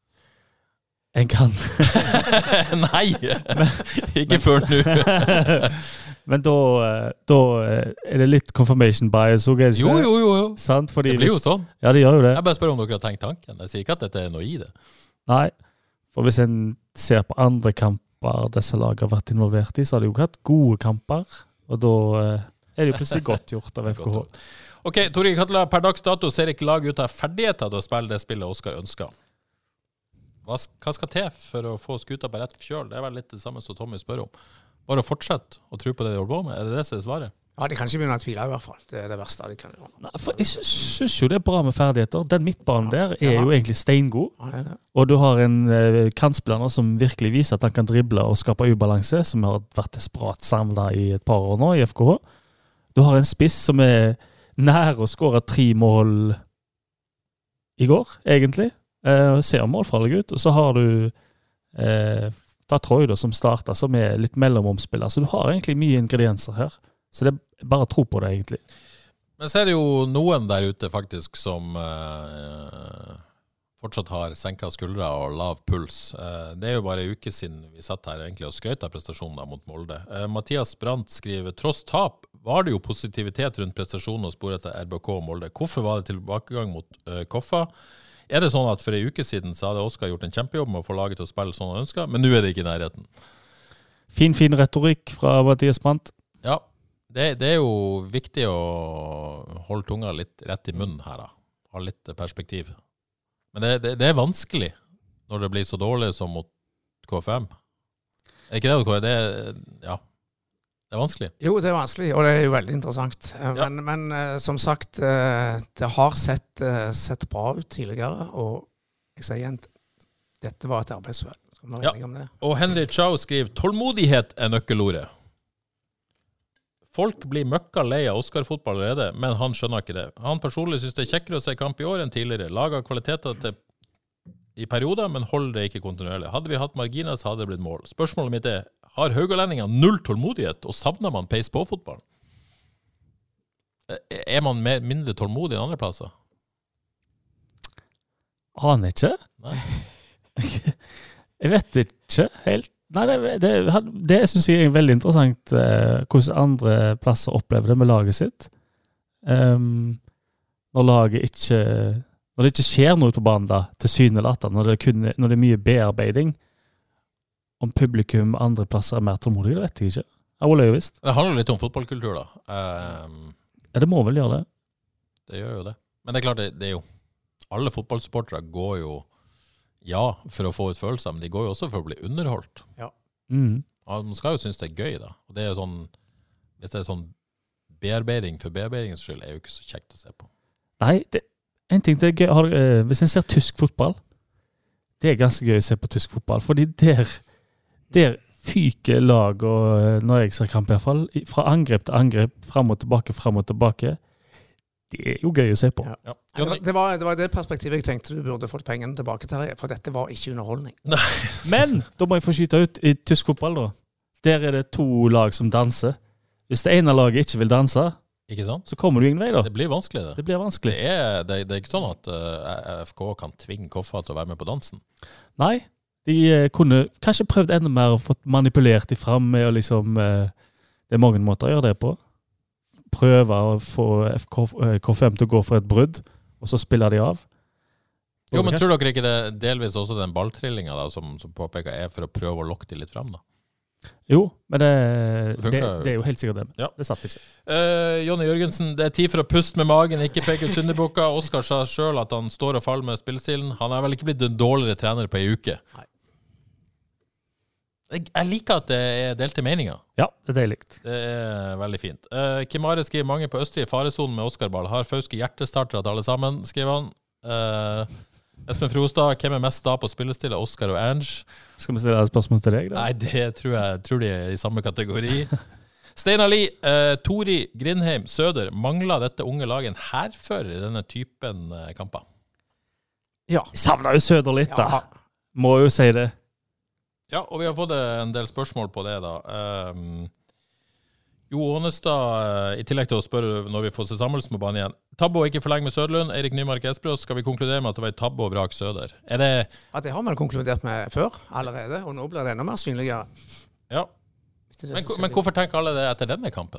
En kan. Nei, ikke før nå. Men da, da er det litt confirmation bias. Er det ikke? Jo, jo, jo. jo. Sant? Fordi det blir jo hvis, sånn. Ja, det gjør jo det. Jeg bare spør om dere har tenkt tanken. Jeg sier ikke at dette er noe i det. Nei, for hvis en ser på andre kamper disse lag har vært involvert i, så har de jo hatt gode kamper, og da er det jo plutselig godt gjort av F K H. Ok, Tori Katla, per dags dato ser ikke lag ut av ferdigheter til å spille det spillet Oskar ønsker. Hva, hva skal til for å få skuta på rett kjøl? Det er vel litt det samme som Tommy spør om. Bare å fortsette å tro på det de holder på med. Er det det som er svaret? Ja, de kan ikke begynne å tvile i hvert fall. Det er det verste de kan gjøre. Nei, for jeg synes jo det er bra med ferdigheter. Den midtbanen der er ja. jo egentlig steingod. Ja, det er det. Og du har en eh, kantspiller som virkelig viser at han kan drible og skape ubalanse, som har vært desperat samlet i et par år nå i F K H. Du har en spiss som er nær å skåre tre mål i går, egentlig. Eh, ser målfarlig ut. Og så har du eh, da Troy da, som starter, som er litt mellomomspiller. Så du har egentlig mye ingredienser her. Så det er bare tro på det, egentlig. Men så er det jo noen der ute faktisk som eh, fortsatt har senket skuldre og lav puls. Eh, det er jo bare en uke siden vi satt her egentlig og skrøt av prestasjonen mot Molde. Eh, Mathias Brandt skriver, tross tap var det jo positivitet rundt prestasjonen og sporet til R B K og Molde. Hvorfor var det tilbakegang mot eh, Koffa? Er det sånn at for en uke siden så hadde Oskar gjort en kjempejobb med å få laget til å spille sånn han ønsker, men nå er det ikke i nærheten? Fin, fin retorikk fra Mathias Brandt. Ja. Det, det er jo viktig å holde tunga litt rett i munnen her da. Ha litt perspektiv. Men det, det, det er vanskelig når det blir så dårlig som mot K F M. Er ikke det, det er, ja, det er vanskelig. Jo, det er vanskelig, og det er jo veldig interessant. Men, Ja. men uh, som sagt, uh, det har sett, uh, sett bra ut tidligere, og jeg sier igjen, dette var et arbeidsuhell. Skal vi være Ja. enige om det? Og Henry Chow skriver, tålmodighet er nøkkelordet. Folk blir møkka lei av Oscar-fotball allerede, men han skjønner ikke det. Han personlig synes det er kjekkere å se kamp i år enn tidligere. Lager kvaliteter til i perioder, men holder det ikke kontinuerlig. Hadde vi hatt marginer, så hadde det blitt mål. Spørsmålet mitt er, har Haugalendingen null tålmodighet, og savner man peis på fotballen? Er man mer, mindre tålmodig enn andre plasser? Aner ikke. Nei. Jeg vet ikke helt. Nei, det, det, det synes jeg er veldig interessant eh, hvordan andre plasser opplever det med laget sitt. Um, når laget ikke når det ikke skjer noe på banen da, til syne eller atter, når det, kun, når det er mye bearbeiding, om publikum andre plasser er mer tålmodige, det vet jeg ikke. Jeg vil jo visst. Det handler litt om fotballkultur da. Um, Ja, det må vel gjøre det. det gjør jo det. Men det er klart, det, det er jo alle fotballsupportere går jo ja, for å få ut følelser, men de går jo også for å bli underholdt. Mm. Ja, man skal jo synes det er gøy da. Og det er jo sånn, hvis det er sånn bearbeiding for bearbeidingens skyld, er jo ikke så kjekt å se på. Nei, det, en ting det er gøy, har, eh, hvis en ser tysk fotball, det er ganske gøy å se på tysk fotball, fordi der, der fyker lag, og når jeg ser kamp i hvert fall, fra angrep til angrep, frem og tilbake, frem og tilbake, det er jo gøy å se på. Ja. Ja. Det var, det, var, det var det perspektivet jeg tenkte du burde fått pengene tilbake til, for dette var ikke underholdning. Men, da må jeg få skyte ut i tysk fotball da. Der er det to lag som danser. Hvis det ene laget ikke vil danse, Ikke sant? så kommer du ingen vei da. Det blir vanskelig det. Det blir Det vanskelig. er, det, det er ikke sånn at uh, F K kan tvinge Koffa til å være med på dansen. Nei, De eh, kunne kanskje prøvd enda mer og fått manipulert de fram med å liksom, eh, det er mange måter å gjøre det på. Prøve å få F K, K fem til å gå for et brudd, og så spiller de av. Jo, men tror dere ikke det delvis også den balltrillinga da, som, som påpeker er for å prøve å lokke de litt frem da? Jo, men det, det, det, det er jo helt sikkert det. Ja. Det satt ikke. Uh, Jonny Jørgensen, det er tid for å puste med magen, ikke peke ut syndebukka. Oskar sa selv at han står og faller med spillestilen. Han er vel ikke blitt en dårligere trener på en uke? Nei. Jeg, jeg liker at det er delte meninger. Ja, det er deilig. Det er veldig fint. Uh, Kim Are skriver mange på Østrig i faresonen med Oscar-ball. Har Fauske hjertestartere til alle sammen, skriver han. Uh, Espen Frostad, hvem er mest da på spillestille? Oscar og Ange? Skal vi stille et spørsmål til deg da? Nei, det tror jeg tror de er i samme kategori. Steinar Lie, uh, Tori, Grindheim, Søder, mangler dette unge laget en herfører i denne typen uh, kamper? Ja. Jeg savner jo Søder litt da. Ja. Må jo si det. Ja, og vi har fått en del spørsmål på det da. Um, Jo Ånestad, i tillegg til å spørre når vi får se Samuelsen-banen igjen. Tabbe og ikke for lenge med Søderlund. Erik Nymark Espros, skal vi konkludere med at det var et tabbe og vrak Søder? Er det... Ja, det har man konkludert med før allerede, og nå blir det enda mer synligere. Ja. Det det men, men hvorfor tenker alle det etter denne kampen?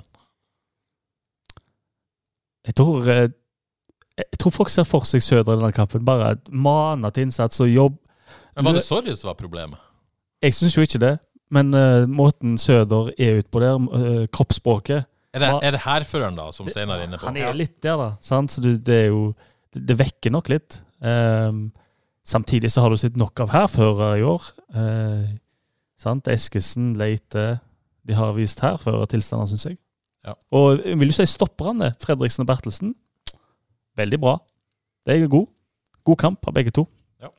Jeg tror, jeg tror folk ser for seg Søder i denne kampen. Bare maner til innsats og jobb. Men var det Sorry som var problemet? Jeg synes jo ikke det. Men uh, måten Søder er ut på der, uh, kroppsspråket. Er det, er det herføreren da, som Steinar er inne på? Han er litt der da, sant? Så det, det er jo, det, det vekker nok litt. Um, samtidig så har du sett nok av herfører i år. Uh, sant? Eskesen, Leite, de har vist herfører tilstander, synes jeg. Ja. Og vil du si stopperne, Fredriksen og Bertelsen? Veldig bra. Det er god. God kamp av begge to. Ja.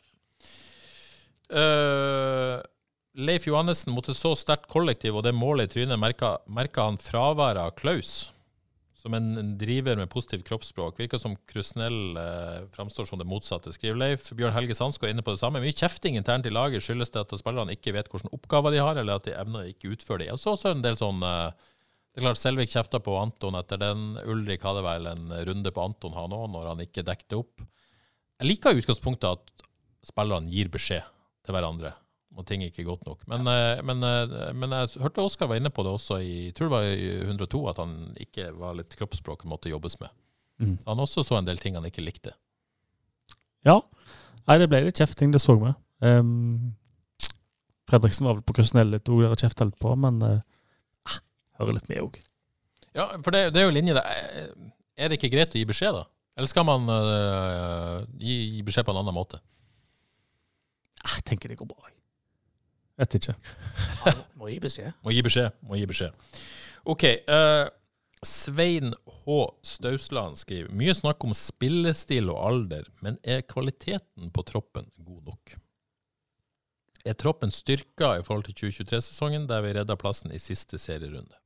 Uh... Leif Johannessen måtte så sterkt kollektiv, og det målet i trynet merket, merket han fraværet av Klaus, som en, en driver med positivt kroppsspråk. Virker som Krusnell eh, fremstår som det motsatte, skriver Leif. Bjørn Helge Sandsko er inne på det samme. Mye kjefting internt i laget skyldes det at spillerne ikke vet hvilke oppgaver de har, eller at de evner ikke utføre det. Og så også en del sånn, eh, det er klart Selvik kjeftet på Anton etter den. Ulrik hadde vel en runde på Anton han også, når han ikke dekte opp. Jeg liker i utgangspunktet at spillerne gir beskjed til hverandre, og ting ikke godt nok. Men, men, men jeg hørte Oskar var inne på det også i, jeg tror det var i hundre og to, at han ikke var litt kroppsspråk og måtte jobbes med. Mm. Så han også så en del ting han ikke likte. Ja, nei, det ble litt kjefting, det så vi. Um, Fredriksen var vel på Krusnell litt, og dere kjeftet litt på, men uh, hører litt med også. Ja, for det, det er jo linje der. Er det ikke greit å gi beskjed da? Eller skal man uh, gi, gi beskjed på en annen måte? Jeg tenker det går bra. Vet ikke. Ja, må gi beskjed. Må gi beskjed, må gi beskjed. Ok, uh, Svein H. Stausland skriver, mye snakk om spillestil og alder, men er kvaliteten på troppen god nok? Er troppen styrket i forhold til tjue tjuetre-sesongen, der vi reddet plassen i siste serierunde?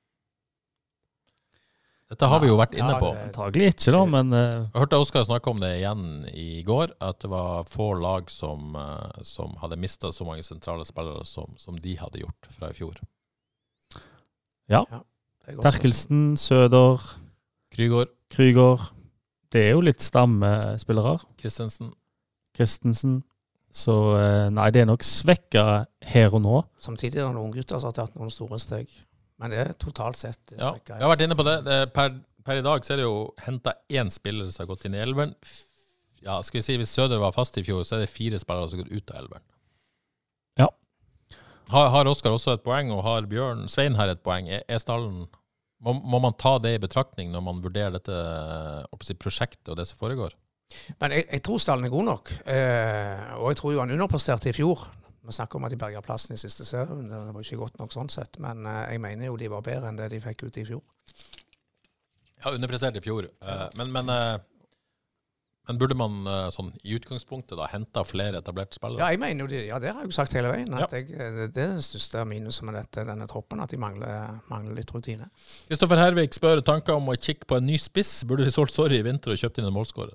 Dette har vi jo vært inne på. Ja, antagelig ikke da, men... Uh... Jeg hørte Oskar snakke om det igjen i går, at det var få lag som, uh, som hadde mistet så mange sentrale spillere som, som de hadde gjort fra i fjor. Ja. ja Terkelsen, Søder, Krygård. Krygård. Det er jo litt stammespillere. Kristensen. Kristensen. Så uh, nei, det er nok svekket her og nå. Samtidig er det noen gutter som har tatt noen store steg. Men det er totalt sett ja, jeg har vært inne på det. det per, per i dag så er det jo hentet én spiller som har gått inn i elveren. Ja, skal vi si, hvis Søder var fast i fjor, så er det fire spillere som har gått ut av elveren. Ja. Har, har Oskar også et poeng, og har Bjørn Svein her et poeng? Er, er stallen, må, må man ta det i betraktning når man vurderer dette prosjektet og det som foregår? Men jeg, jeg tror stallen er god nok, eh, og jeg tror jo han underpresterte i fjor. Vi snakker om at de berget plassen i siste serien. Det var ikke godt nok sånn sett, men uh, jeg mener jo de var bedre enn det de fikk ut i fjor. Ja, underprestert i fjor. Uh, men, men, uh, men burde man uh, sånn, i utgangspunktet da hente flere etablerte spillere? Ja, jeg mener jo det. Ja, det har jeg jo sagt hele veien. At ja. jeg, det, det er det største minuset med dette, denne troppen, at de mangler, mangler litt rutine. Kristoffer Hervik spør tanker om å kikke på en ny spiss. Burde vi solgt Sorry i vinter og kjøpt inn en målskårer?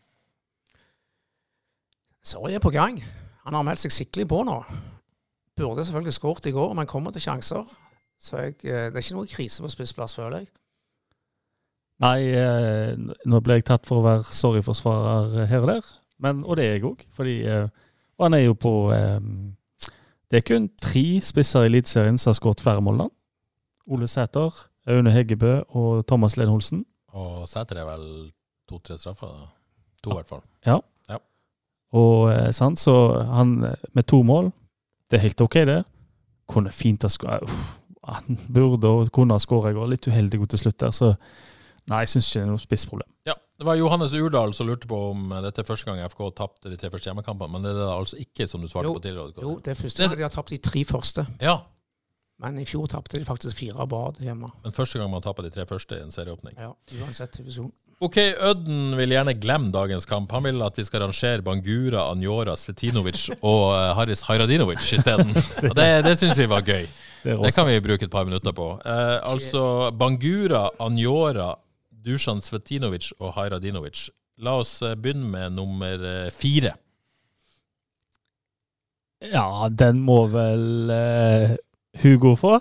Sorry er på gang. Han har meldt seg skikkelig på nå. Burde selvfølgelig skåret i går, men kommer til sjanser. Så jeg, det er ikke noe krise på spissplass, føler jeg. Nei, nå ble jeg tatt for å være sorry-forsvarer her og der. Men, og det er jeg også, fordi Og han er jo på eh, det er kun tre spisser i Eliteserien som har skåret flere mål da. Ole Sæter, Aune Heggebø og Thomas Lene Olsen. Og Sæter er vel to-tre straffer da. To i hvert fall. Ja. Ja. Og eh, sant, så han med to mål, det er helt ok det. Kunne fint ha skåret. Han burde og kunne ha skåret i går. Litt uheldig god til slutt der, så nei, jeg synes ikke det er noe spissproblem. Ja, det var Johannes Urdal som lurte på om dette er første gang F K tappte de tre første hjemmekampene, men det er det altså ikke som du svarte Jo, på tidligere. Jo, det er første gang de har tapt de tre første. Ja, Men i fjor tappte de faktisk fire bad hjemme. men første gang man tapper de tre første i en serieåpning. Ja, uansett divisjon. Ok, Ødden vil gjerne glemme dagens kamp. Han vil at vi skal rangere Bangura, Anjora, Svetinovic og uh, Haris Hajradinovic i stedet. Og det, det synes vi var gøy. Det, Det kan vi bruke et par minutter på. Eh, altså, Bangura, Anjora, Dusan Svetinovic og Hajradinovic. La oss eh, begynne med nummer eh, fire. Ja, den må vel eh, Hugo få.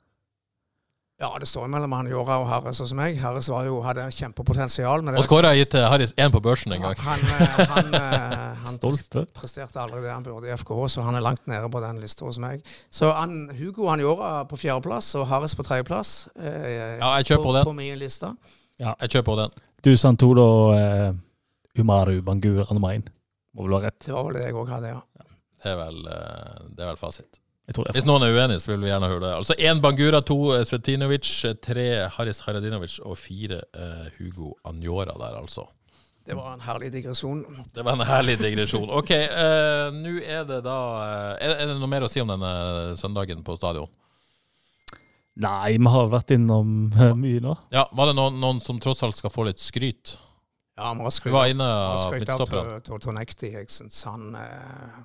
Ja, det står mellom han Jora og Harris hos meg. Harris var jo, hadde kjempepotensial. Men det Og Kåre har gitt til Haris én på børsen en gang. Han, eh, han, eh, han Stolpe. presterte aldri det han burde i F K, så han er langt nede på den lista hos meg. Så han, Hugo han gjorde på fjerdeplass, og Harris på tredjeplass. Eh, Ja, jeg kjøper på, den. På min lista. Jeg kjøper på den. Du Santo da, eh, Umaru Bangura nummer én. Må vel være rett. Det var vel det jeg også hadde, ja. Det er vel, eh, det er vel fasit. Jeg tror det er Hvis fast. noen er uenig, så vil vi gjerne høre det. Altså én Bangura, to eh, Svetinovic, tre Haris Hajradinovic og fire eh, Hugo Anjora der, altså. Det var en herlig digresjon. Det var en herlig digresjon. Ok, eh, nå er det da eh, er, er det noe mer å si om denne søndagen på stadion? Nei, vi har vært innom eh, mye nå. Ja, var det noen, noen som tross alt skal få litt skryt? Ja, vi har Du skrytt var av- inne vi har av skrytt av midtstopperen. To- Tonekti. Jeg synes han eh,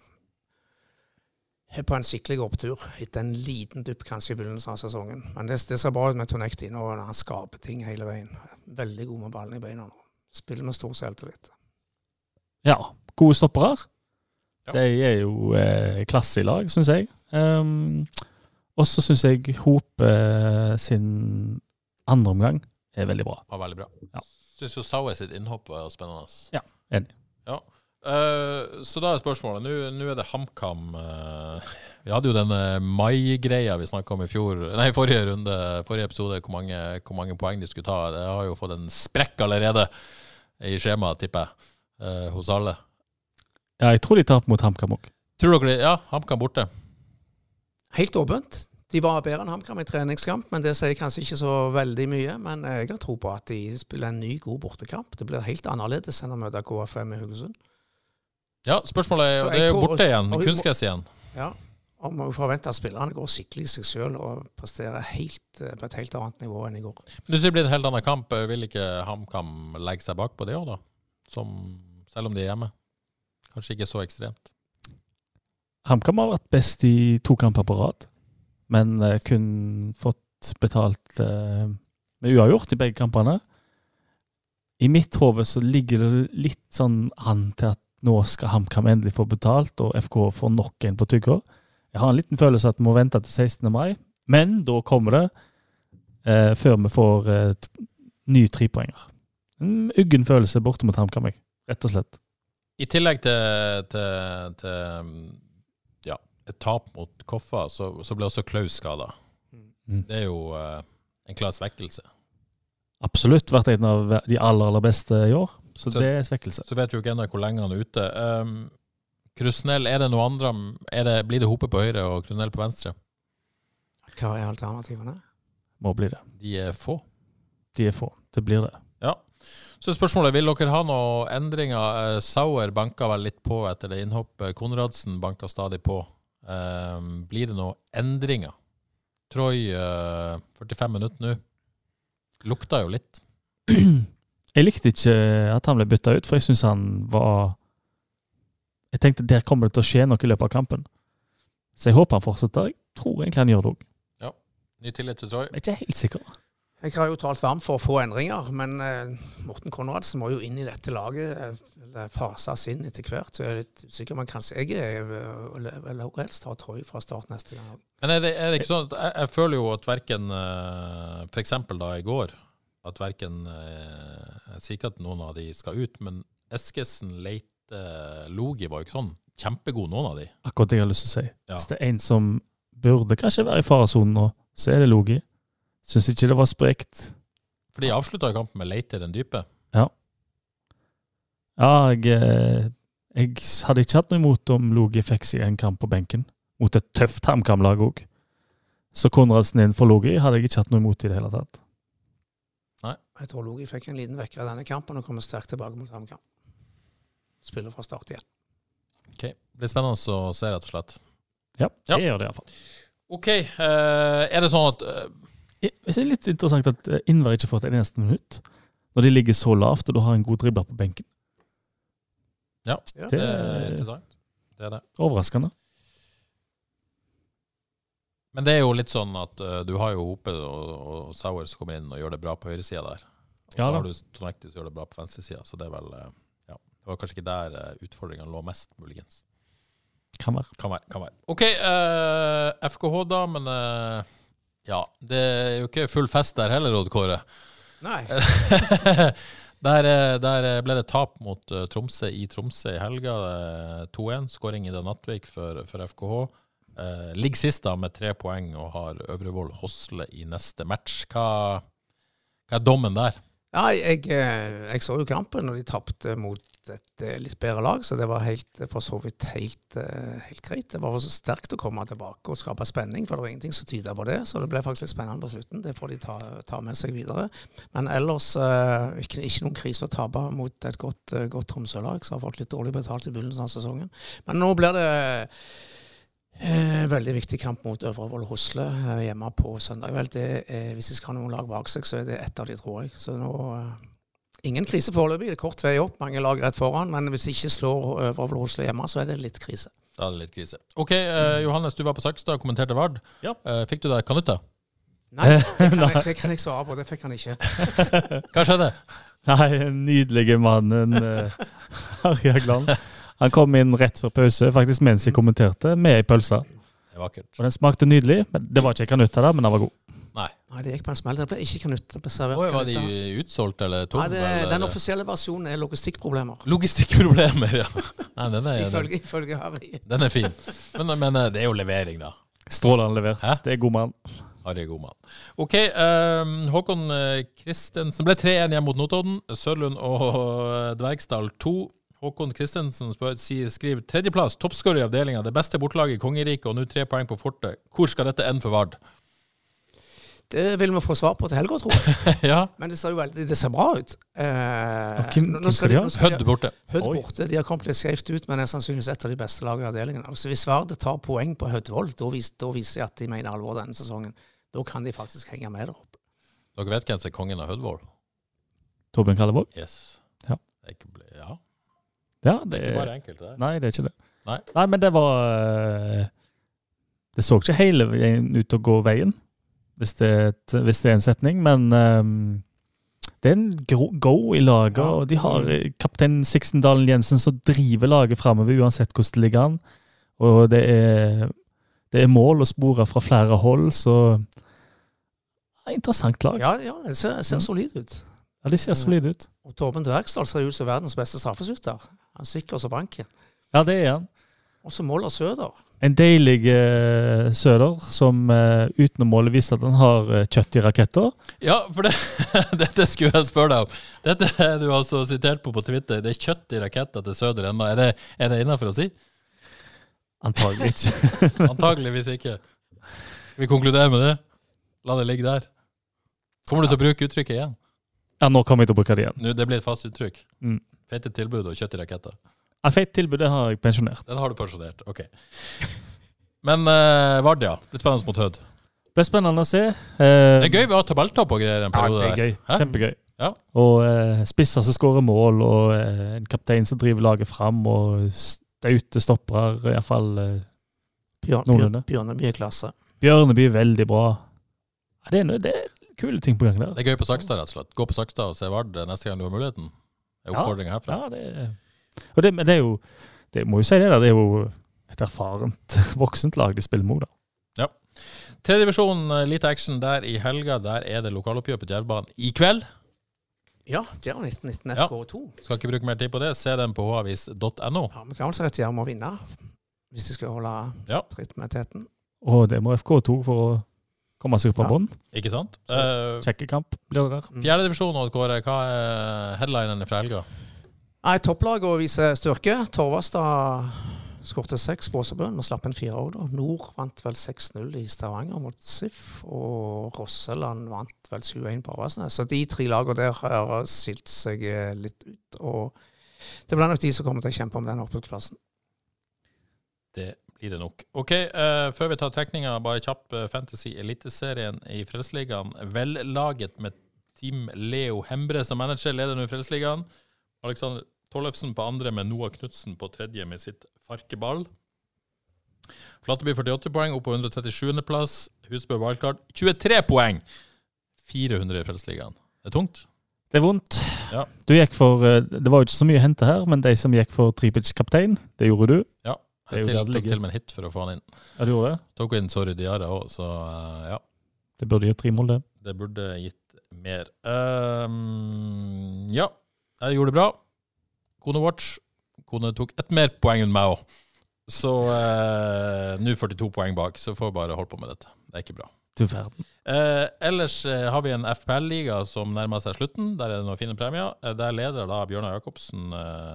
er på en skikkelig opptur etter en liten dupp kanskje i begynnelsen av sesongen. Men det, det ser bra ut med Tonekti nå når han skaper ting hele veien. Veldig god med ballen i beina nå. Spiller med stor selvtillit. Ja, gode stoppere. Ja. De er jo eh, klasse i lag, synes jeg. Um, og så synes jeg Hope eh, sin andre omgang er veldig bra. Var veldig bra. Ja. Synes jo Saue sitt innhopp var spennende. Ja, enig. Ja. Uh, så da er spørsmålet, nå, nå er det HamKam. Uh, vi hadde jo denne mai-greia vi snakket om i fjor, nei, forrige runde, forrige episode, hvor mange, hvor mange poeng de skulle ta. Det har jo fått en sprekk allerede i skjemaet, tipper jeg, uh, hos alle. Ja, jeg tror de tar opp mot HamKam også. Tror dere det? Ja, HamKam borte. Helt åpent. De var bedre enn HamKam i treningskamp, men det sier kanskje ikke så veldig mye. Men jeg har tro på at de spiller en ny, god bortekamp. Det blir helt annerledes enn å møte K F M i Haugesund. Ja, spørsmålet er jo, Så det er jeg jo tror- borte igjen, og vi må- kunstgress igjen. Ja, og vi forventer at spillerne går skikkelig i seg selv og presterer helt, eh, på et helt annet nivå enn i går. Men du sier det blir en helt annen kamp, vil ikke HamKam legge seg bak på det også da? Som, selv om de er hjemme? Kanskje ikke så ekstremt. HamKam har vært best i to kamper på rad, men eh, kun fått betalt eh, med uavgjort i begge kampene. I mitt hode så ligger det litt sånn an til at nå skal HamKam endelig få betalt, og F K får nok en på tygger. Jeg har en liten følelse at vi må vente til sekstende mai, men da kommer det eh, før vi får eh, t- ny trepoenger. En uggen følelse borte mot HamKam, jeg, rett og slett. I tillegg til, til, til ja, et tap mot Koffa, så, så ble også Klaus skadet. Mm. Det er jo eh, en klar svekkelse. Absolutt vært en av de aller, aller beste i år, så, Så- det er svekkelse. Så vet vi jo ikke ennå hvor lenge han er ute. Um, Krusnell, er det noe andre? Er det, blir det Hope på høyre og Krusnell på venstre? Hva er alternativene? Må bli det. De er få. De er få. Det blir det. Ja. Så spørsmålet, vil dere ha noen endringer? Eh, Sauer banker vel litt på etter det innhoppet. Konradsen banker stadig på. Um, blir det noen endringer? Troy, uh, førtifem minutter nå. Lukta jo litt. Jeg likte ikke at han ble byttet ut, for jeg synes han var... Jeg tenkte, der kommer det til å skje noe i løpet av kampen. Så jeg håper han fortsetter. Jeg tror egentlig han gjør det også. Ny tillit til Troy. Jeg er ikke helt sikker. Jeg har jo talt varmt for å få endringer, men eh, Morten Konradsen må jo inn i dette laget, eh, eller fases inn etter hvert, så jeg er litt usikker, men kanskje jeg er, eller, eller helst har Troy fra start neste gang. Men er det, er det ikke sånn at jeg, jeg føler jo at hverken, uh, for eksempel da i går, at hverken, uh, jeg sier ikke at noen av de skal ut, men Eskesen, Leite, Logi var jo ikke sånn kjempegod, noen av de. Akkurat det jeg har lyst til å si. Ja. Hvis det er en som burde kanskje være i faresonen nå, så er det Logi. Synes ikke det var sprekt. For de avsluttet kampen med Leite i den dype. Ja. Ja, jeg, jeg hadde ikke hatt noe imot om Logi fikk seg en kamp på benken, mot et tøft HamKam-lag også. Så Konradsen inn for Logi hadde jeg ikke hatt noe imot i det hele tatt. Nei. Jeg tror Logi fikk en liten vekker av denne kampen og kommer sterkt tilbake mot HamKam. Spiller fra start igjen. Ok, det blir spennende å se rett og slett. Ja, Ja. det gjør det i hvert fall. Ok, eh, er det sånn at eh, Jeg synes det er litt interessant at eh, Innvær ikke får et eneste minutt, når de ligger så lavt, og du har en god dribler på benken. Ja, Ja. det Det er er interessant. Det er det. overraskende. Men det er jo litt sånn at eh, du har jo Hope og, og Sauer som kommer inn og gjør det bra på høyre siden der. Og så Ja da. har du Tonekti som gjør det bra på venstre siden, så det er vel, eh, ja, det var kanskje ikke der eh, utfordringen lå mest, muligens. Kan være. Kan være, kan være. Ok, eh, F K H da, men eh, ja, det er jo ikke full fest der heller, Odd Kåre. Nei. der, eh, der ble det tap mot uh, Tromsø i Tromsø i helga, eh, to en, skåring i Dan Nattvik for, for F K H. Eh, ligger sist da med tre poeng og har Øvrevoll Hosle i neste match. Hva, hva er dommen der? Ja, jeg, jeg så jo kampen, og de tappte mot et litt bedre lag, så det var helt, for så vidt helt, helt greit. Det var så sterkt å komme tilbake og skape spenning, for det var ingenting som tydet på det, så det ble faktisk spennende på slutten. Det får de ta, ta med seg videre. Men ellers ikke, ikke noen krise å tape mot et godt, godt Tromsø-lag, som har fått litt dårlig betalt i begynnelsen av sesongen. Men nå blir det Eh, veldig viktig kamp mot Øvrevoll Hosle eh, hjemme på søndag. Vel, det er, hvis de skal ha noen lag bak seg, så er det ett av de, tror jeg. Så nå, eh, ingen krise foreløpig. Det er kort vei opp, mange lag rett foran. Men hvis de ikke slår Øvrevoll Hosle hjemme, så er det litt krise. Da er det litt krise. Ok, eh, Johannes, du var på Sakstad og kommenterte Vard. Ja. Eh, fikk du deg kanutta? Nei, det kan, jeg, det kan jeg svare på. Det fikk han ikke. Hva skjedde? Nei, den nydelige mannen uh, Harry Hagland. Han kom inn rett før pause, faktisk mens jeg kommenterte, med ei pølse. Det er vakkert. Og den smakte nydelig, men det var ikke kanutta der, men den var god. Nei. Nei, det gikk på en smell. Det ble ikke kanutt. Det ble servert Oi, var de kanutter. utsolgt eller tom? Nei, det, eller? den offisielle versjonen er logistikkproblemer. Logistikkproblemer, ja. Nei, den er, den, Ifølge, ifølge Harry. den er fin. Men, men det er jo levering da. Strålende levert. Hæ? Det er god mann. Harry Godmann. Ok, um, Håkon Kristensen ble tre en hjemme mot Notodden. Sørlund og Dvergsdal to. Håkon Kristensen spør, sier, skriver tredjeplass, toppskårer i avdelingen, det beste bortlaget i Kongeriket, og nå tre poeng på fortet. Hvor skal dette ende for Vard? Det vil vi få svar på til helga, tror jeg. Ja, Men det ser jo veldig, det ser bra ut. Eh, Og hvem- nå- nå hvem skal de ha? nå skal Hødd borte. Hødd Oi. borte. De har kommet litt skjevt ut, men er sannsynligvis et av de beste lagene i avdelingen. Altså, hvis Vard tar poeng på Hødvold, da, vis, da viser de at de mener alvor denne sesongen. Da kan de faktisk henge med der oppe. Dere vet hvem som er kongen av Hødvold? Torbjørn Kallevåg? Yes. Ja. Det er ikke, ja. Ja, Det det er ikke bare enkelt det der. Nei, det er ikke det. Nei. Nei, men det var eh, Det så ikke hele veien ut å gå veien, hvis det er, et, hvis det er en setning, men um, det er en go, go i laget, Ja. og de har eh, kaptein Sixten Dalen Jensen som driver laget fremover uansett hvordan det ligger an, og det er, det er mål å spore fra flere hold, så ja, interessant lag. Ja, ja det ser, ser solid ut. Ja, de ser solide ut. Og Torben Dvergsdal ser ut som verdens beste straffeskytter. Han er sikker som banken. Ja, det er han. Og så måler Søder. En deilig eh, Søder som eh, utenom målet viser at han har eh, kjøtt i raketter. Ja, for det, dette skulle jeg spørre deg om. Dette er du altså sitert på på Twitter. Det er kjøtt i raketter til Søder ennå. Er det, er det innenfor å si? Antagelig ikke. Antageligvis ikke. Skal vi konkludere med det? La det ligge der. Kommer du til å bruke uttrykket igjen? Ja, nå kommer jeg til å bruke det igjen. Nå, det blir et fast uttrykk. Mm. Fete tilbud og kjøtt i raketter. Ja, feit tilbud, det har jeg pensjonert. Den har du pensjonert, ok. Men uh, Vard, ja. Litt spennende mot Hødd. Det ble spennende å se. Eh, Det er gøy vi har tabelltopp og greier en Ja, periode det er gøy. der. Hæ? Kjempegøy. Ja. Og eh, spisser som skårer mål, og eh, en kaptein som driver laget fram, og staute stoppere, i hvert fall eh, Bjørn, Noenlunde. Bjørn, Bjørneby er klasse. Bjørneby er veldig bra. Ja, det, er noe, det er kule ting på gang der. Det er gøy på Sakstad, rett og slett. Gå på Sakstad og se Vard neste gang du har muligheten. Det er oppfordringen herfra. Ja, det er, og det, men det er jo, det må jo si det der, det er jo et erfarent, voksent lag de spiller mot da. Tredje divisjon, lite action der i helga. Der er det lokaloppgjør på Djervbanen i kveld. Ja, det er nitten nitten Ja. F K to. Skal ikke bruke mer tid på det. Se den på havis punktum no. Ja, vi kan vel si at de må vinne, hvis de skal holde Ja. tritt med teten. Og det må F K to for å komme seg opp av Ja. bånd. Ikke sant? Så- Uh, Sjekkekamp blir det der. fjerde divisjon, Odd Kåre. Hva er headlineren fra helga? Nei, topplaget å vise styrke. Torvastad skårte seks på Åsebøen og slapp en fire også da. Nord vant vel seks null i Stavanger mot S I F, og Rosseland vant vel sju en på Avaldsnes. Så de tre lagene der har skilt seg eh, litt ut, og det blir nok de som kommer til å kjempe om den oppholdsplassen. Det blir det nok. Ok, uh, før vi tar trekninga, bare kjapp uh, Fantasy Eliteserien i Frelsesligaen. Vellaget med Team Leo Hembre som manager, leder nå Frelsesligaen. Alexander Tollefsen på andre med Noah Knudsen på tredje med sitt farkeball. Flateby førtiåtte poeng, opp på hundre trettisjuende plass. Husbø Wildcard tjuetre poeng. fire hundre i Frelsesligaen. Det er tungt. Det er vondt. Ja. Du gikk for, eh, det var jo ikke så mye å hente her, men de som gikk for tripitch-kaptein, det gjorde du. Ja, Det er jeg jo til, der det tok ligger. til med en hit for å få han inn. Ja, du gjorde det. Tok inn Sorry Diarra også, så uh, ja. Det burde gitt tre mål, det. Det burde gitt mer. Um, ja, jeg gjorde det bra. Kone Watch. Kone tok ett mer poeng enn meg også. Så uh, nå førtito poeng bak, så får jeg bare holde på med dette. Det er ikke bra. Du verden. Uh, ellers uh, har vi en F P L-liga som nærmer seg slutten. Der er det noen fine premier. Uh, der leder da Bjørnar Jakobsen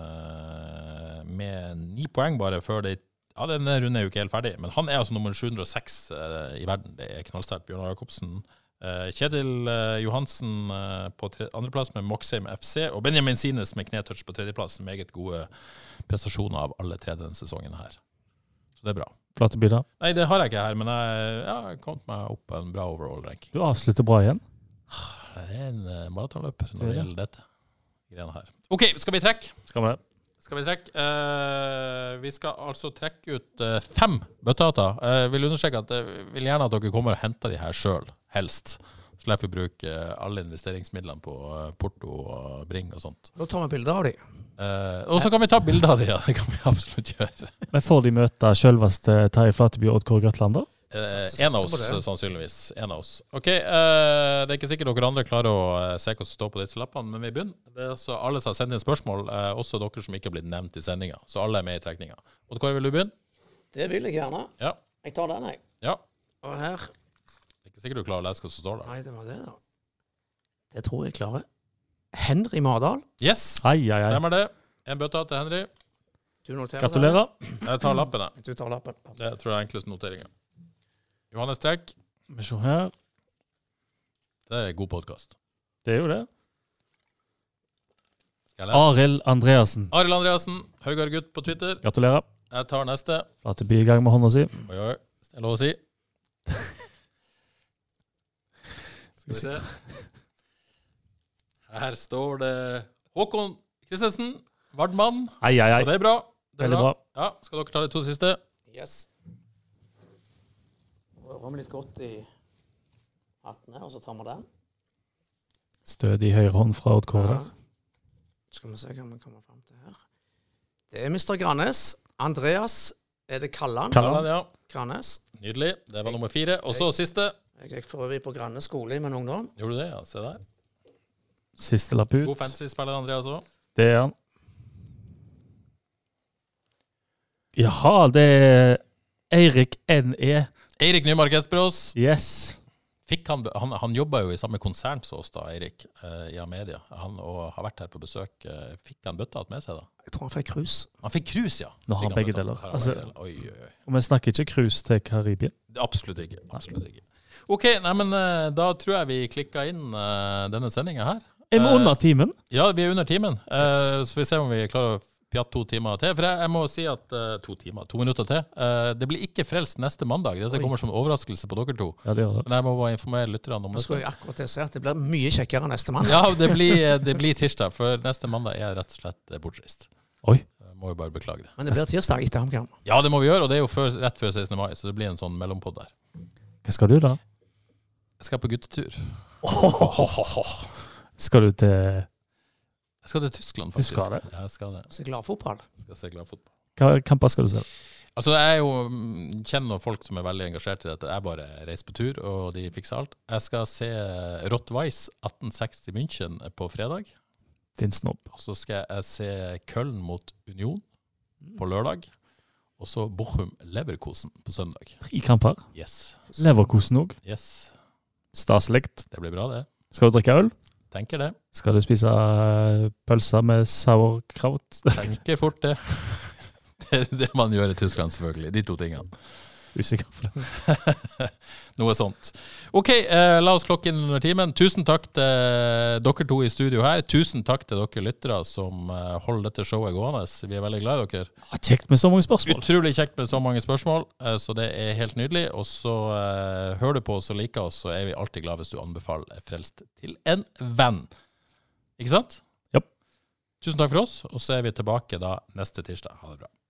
uh, med ni poeng bare før det. Ja, denne runden er jo ikke helt ferdig, men han er altså nummer sju hundre og seks uh, i verden. Det er knallsterkt. Bjørnar Jakobsen. Uh, Kjetil uh, Johansen uh, på tre, andreplass med Moxheim F C, og Benjamin Sines med knetouch på tredjeplass. Meget gode prestasjoner av alle tre denne sesongen her. Så det er bra. Flateby da. Nei, det har jeg ikke her, men jeg ja, jeg kom meg opp på en bra overall-ranking. Du avslutter bra igjen. Det er en uh, maratonløper når det Det er det. gjelder dette. Greiene her. Ok, skal vi trekke? Skal vi det? Skal vi trekke? Eh, vi skal altså trekke ut eh, fem bøttehatter. Jeg eh, vil understreke at jeg vil gjerne at dere kommer og henter de her selv, helst. Så slipper vi bruke eh, alle investeringsmidlene på eh, Porto og Bring og sånt. Da tar vi bilder av de. Eh, og så kan vi ta bilder av de, ja. Det kan vi absolutt gjøre. Men får de møte selveste Terje Flateby og Odd Kåre Grøtland da? Eh, Så- så- en av så på oss, det. sannsynligvis. En av oss. Ok, eh, det er ikke sikkert dere andre klarer å eh, se hva som står på disse lappene, men vi begynner. Det er altså alle som har sendt inn spørsmål, eh, også dere som ikke har blitt nevnt i sendinga. Så alle er med i trekninga. Odd Kåre, vil du begynne? Det vil jeg gjerne. Ja. Jeg tar den, jeg. Ja. Og her. Det er ikke sikkert du klarer å lese hva som står der. Nei, det var det da. Det tror jeg klarer. Henry Mardal. Yes, Ai, ai, ai. stemmer det. En bøttehatt til Henry. Du noterer Gratulerer. Jeg tar lappen, jeg. det. Du tar lappen. Det tror jeg er enkleste noteringa. Johannes Trekk. Vi ser her. Det er god podkast. Det er jo det. Skal jeg lese? Arild Andreassen. Arild Andreassen, Haugar gutt på Twitter. Gratulerer. Jeg tar neste. Flateby i gang med hånda si. Oi, oi. Det er lov å si. Skal vi se. Her står det Håkon Kristensen, Vardmann. Ai, ai, ai. Så det er bra. Det er Veldig bra. Ja, skal dere ta de to siste? Yes. Rører vi litt godt i hattene, og så tar vi den. Stødig høyre hånd fra Odd Kåre. Skal vi se hva vi kommer frem til her. Det er mister Granes. Andreas, er det Kallan? Kallan. Ja. Granes. Nydelig. Det var nummer fire. Og så siste. Jeg gikk for øvrig på Granes skole i min ungdom. Gjorde du det? Ja, se der. Siste lapp ut. God fantasy-spiller, Andreas også. Det er han. Jaha, det er Eirik N E. Eirik Nymark Espros. Yes. Fikk han, han, han jobba jo i samme konsern som oss da, Eirik, eh, i Amedia. Han og har vært her på besøk. Eh, fikk han bøtta med seg da? Jeg tror han fikk krus. Han fikk krus, ja. Nå har Fikk han begge bøtta. deler. Har han Altså- begge deler. Oi, oi, oi. Og vi snakker ikke cruise til Karibia. Absolutt ikke. Absolutt ikke. Ok, nei, men eh, da tror jeg vi klikka inn eh, denne sendinga her. Er vi Eh, under timen? Ja, vi er under timen. Eh, så vi ser om vi klarer å pjatte to timer til. For jeg, jeg må si at eh, to timer, to minutter til. Eh, det blir ikke frelst neste mandag. Dette Oi. kommer som overraskelse på dere to. Ja, det gjør det. Men jeg må bare informere lytterne om Nå skulle det. jeg akkurat til å si at det blir mye kjekkere neste mandag. Ja, det blir, det blir tirsdag, for neste mandag er jeg rett og slett bortreist. Oi. Jeg må jo bare beklage det. Men det blir tirsdag etter HamKam. Ja, det må vi gjøre, og det er jo før, rett før sekstende mai, så det blir en sånn mellompod der. Hva skal du da? Jeg skal på guttetur. Skal du til Jeg skal til Tyskland, Du faktisk. skal det? Ja, jeg skal det. Så glad fotball. Jeg skal se glad fotball. Hva kamper skal du se? Altså, jeg er jo, mm, kjenner noen folk som er veldig engasjert i dette. Jeg bare reiser på tur, og de fikser alt. Jeg skal se Rott-Weiss atten seksti München på fredag. Din snobb. Og så skal jeg se Köln mot Union på lørdag. Og så Bochum Leverkusen på søndag. Tre kamper. Yes. Leverkusen også. Yes. Staselikt. Det blir bra det. Skal du drikke øl? Tenker det. Skal du spise pølser med sauerkraut? Tenker fort det. Det er det man gjør i Tyskland selvfølgelig. De to tingene. Usikker for det. Noe sånt. Ok, eh, la oss klokke inn under timen. Tusen takk til dere to i studio her. Tusen takk til dere lyttere som eh, holder dette showet gående. Vi er veldig glad i dere. Ja, kjekt med så mange spørsmål. Utrolig kjekt med så mange spørsmål, eh, så det er helt nydelig. Og så eh, hører du på oss og liker oss, så er vi alltid glad hvis du anbefaler Frelst til en venn. Ikke sant? Ja. Tusen takk for oss, og så er vi tilbake da neste tirsdag. Ha det bra.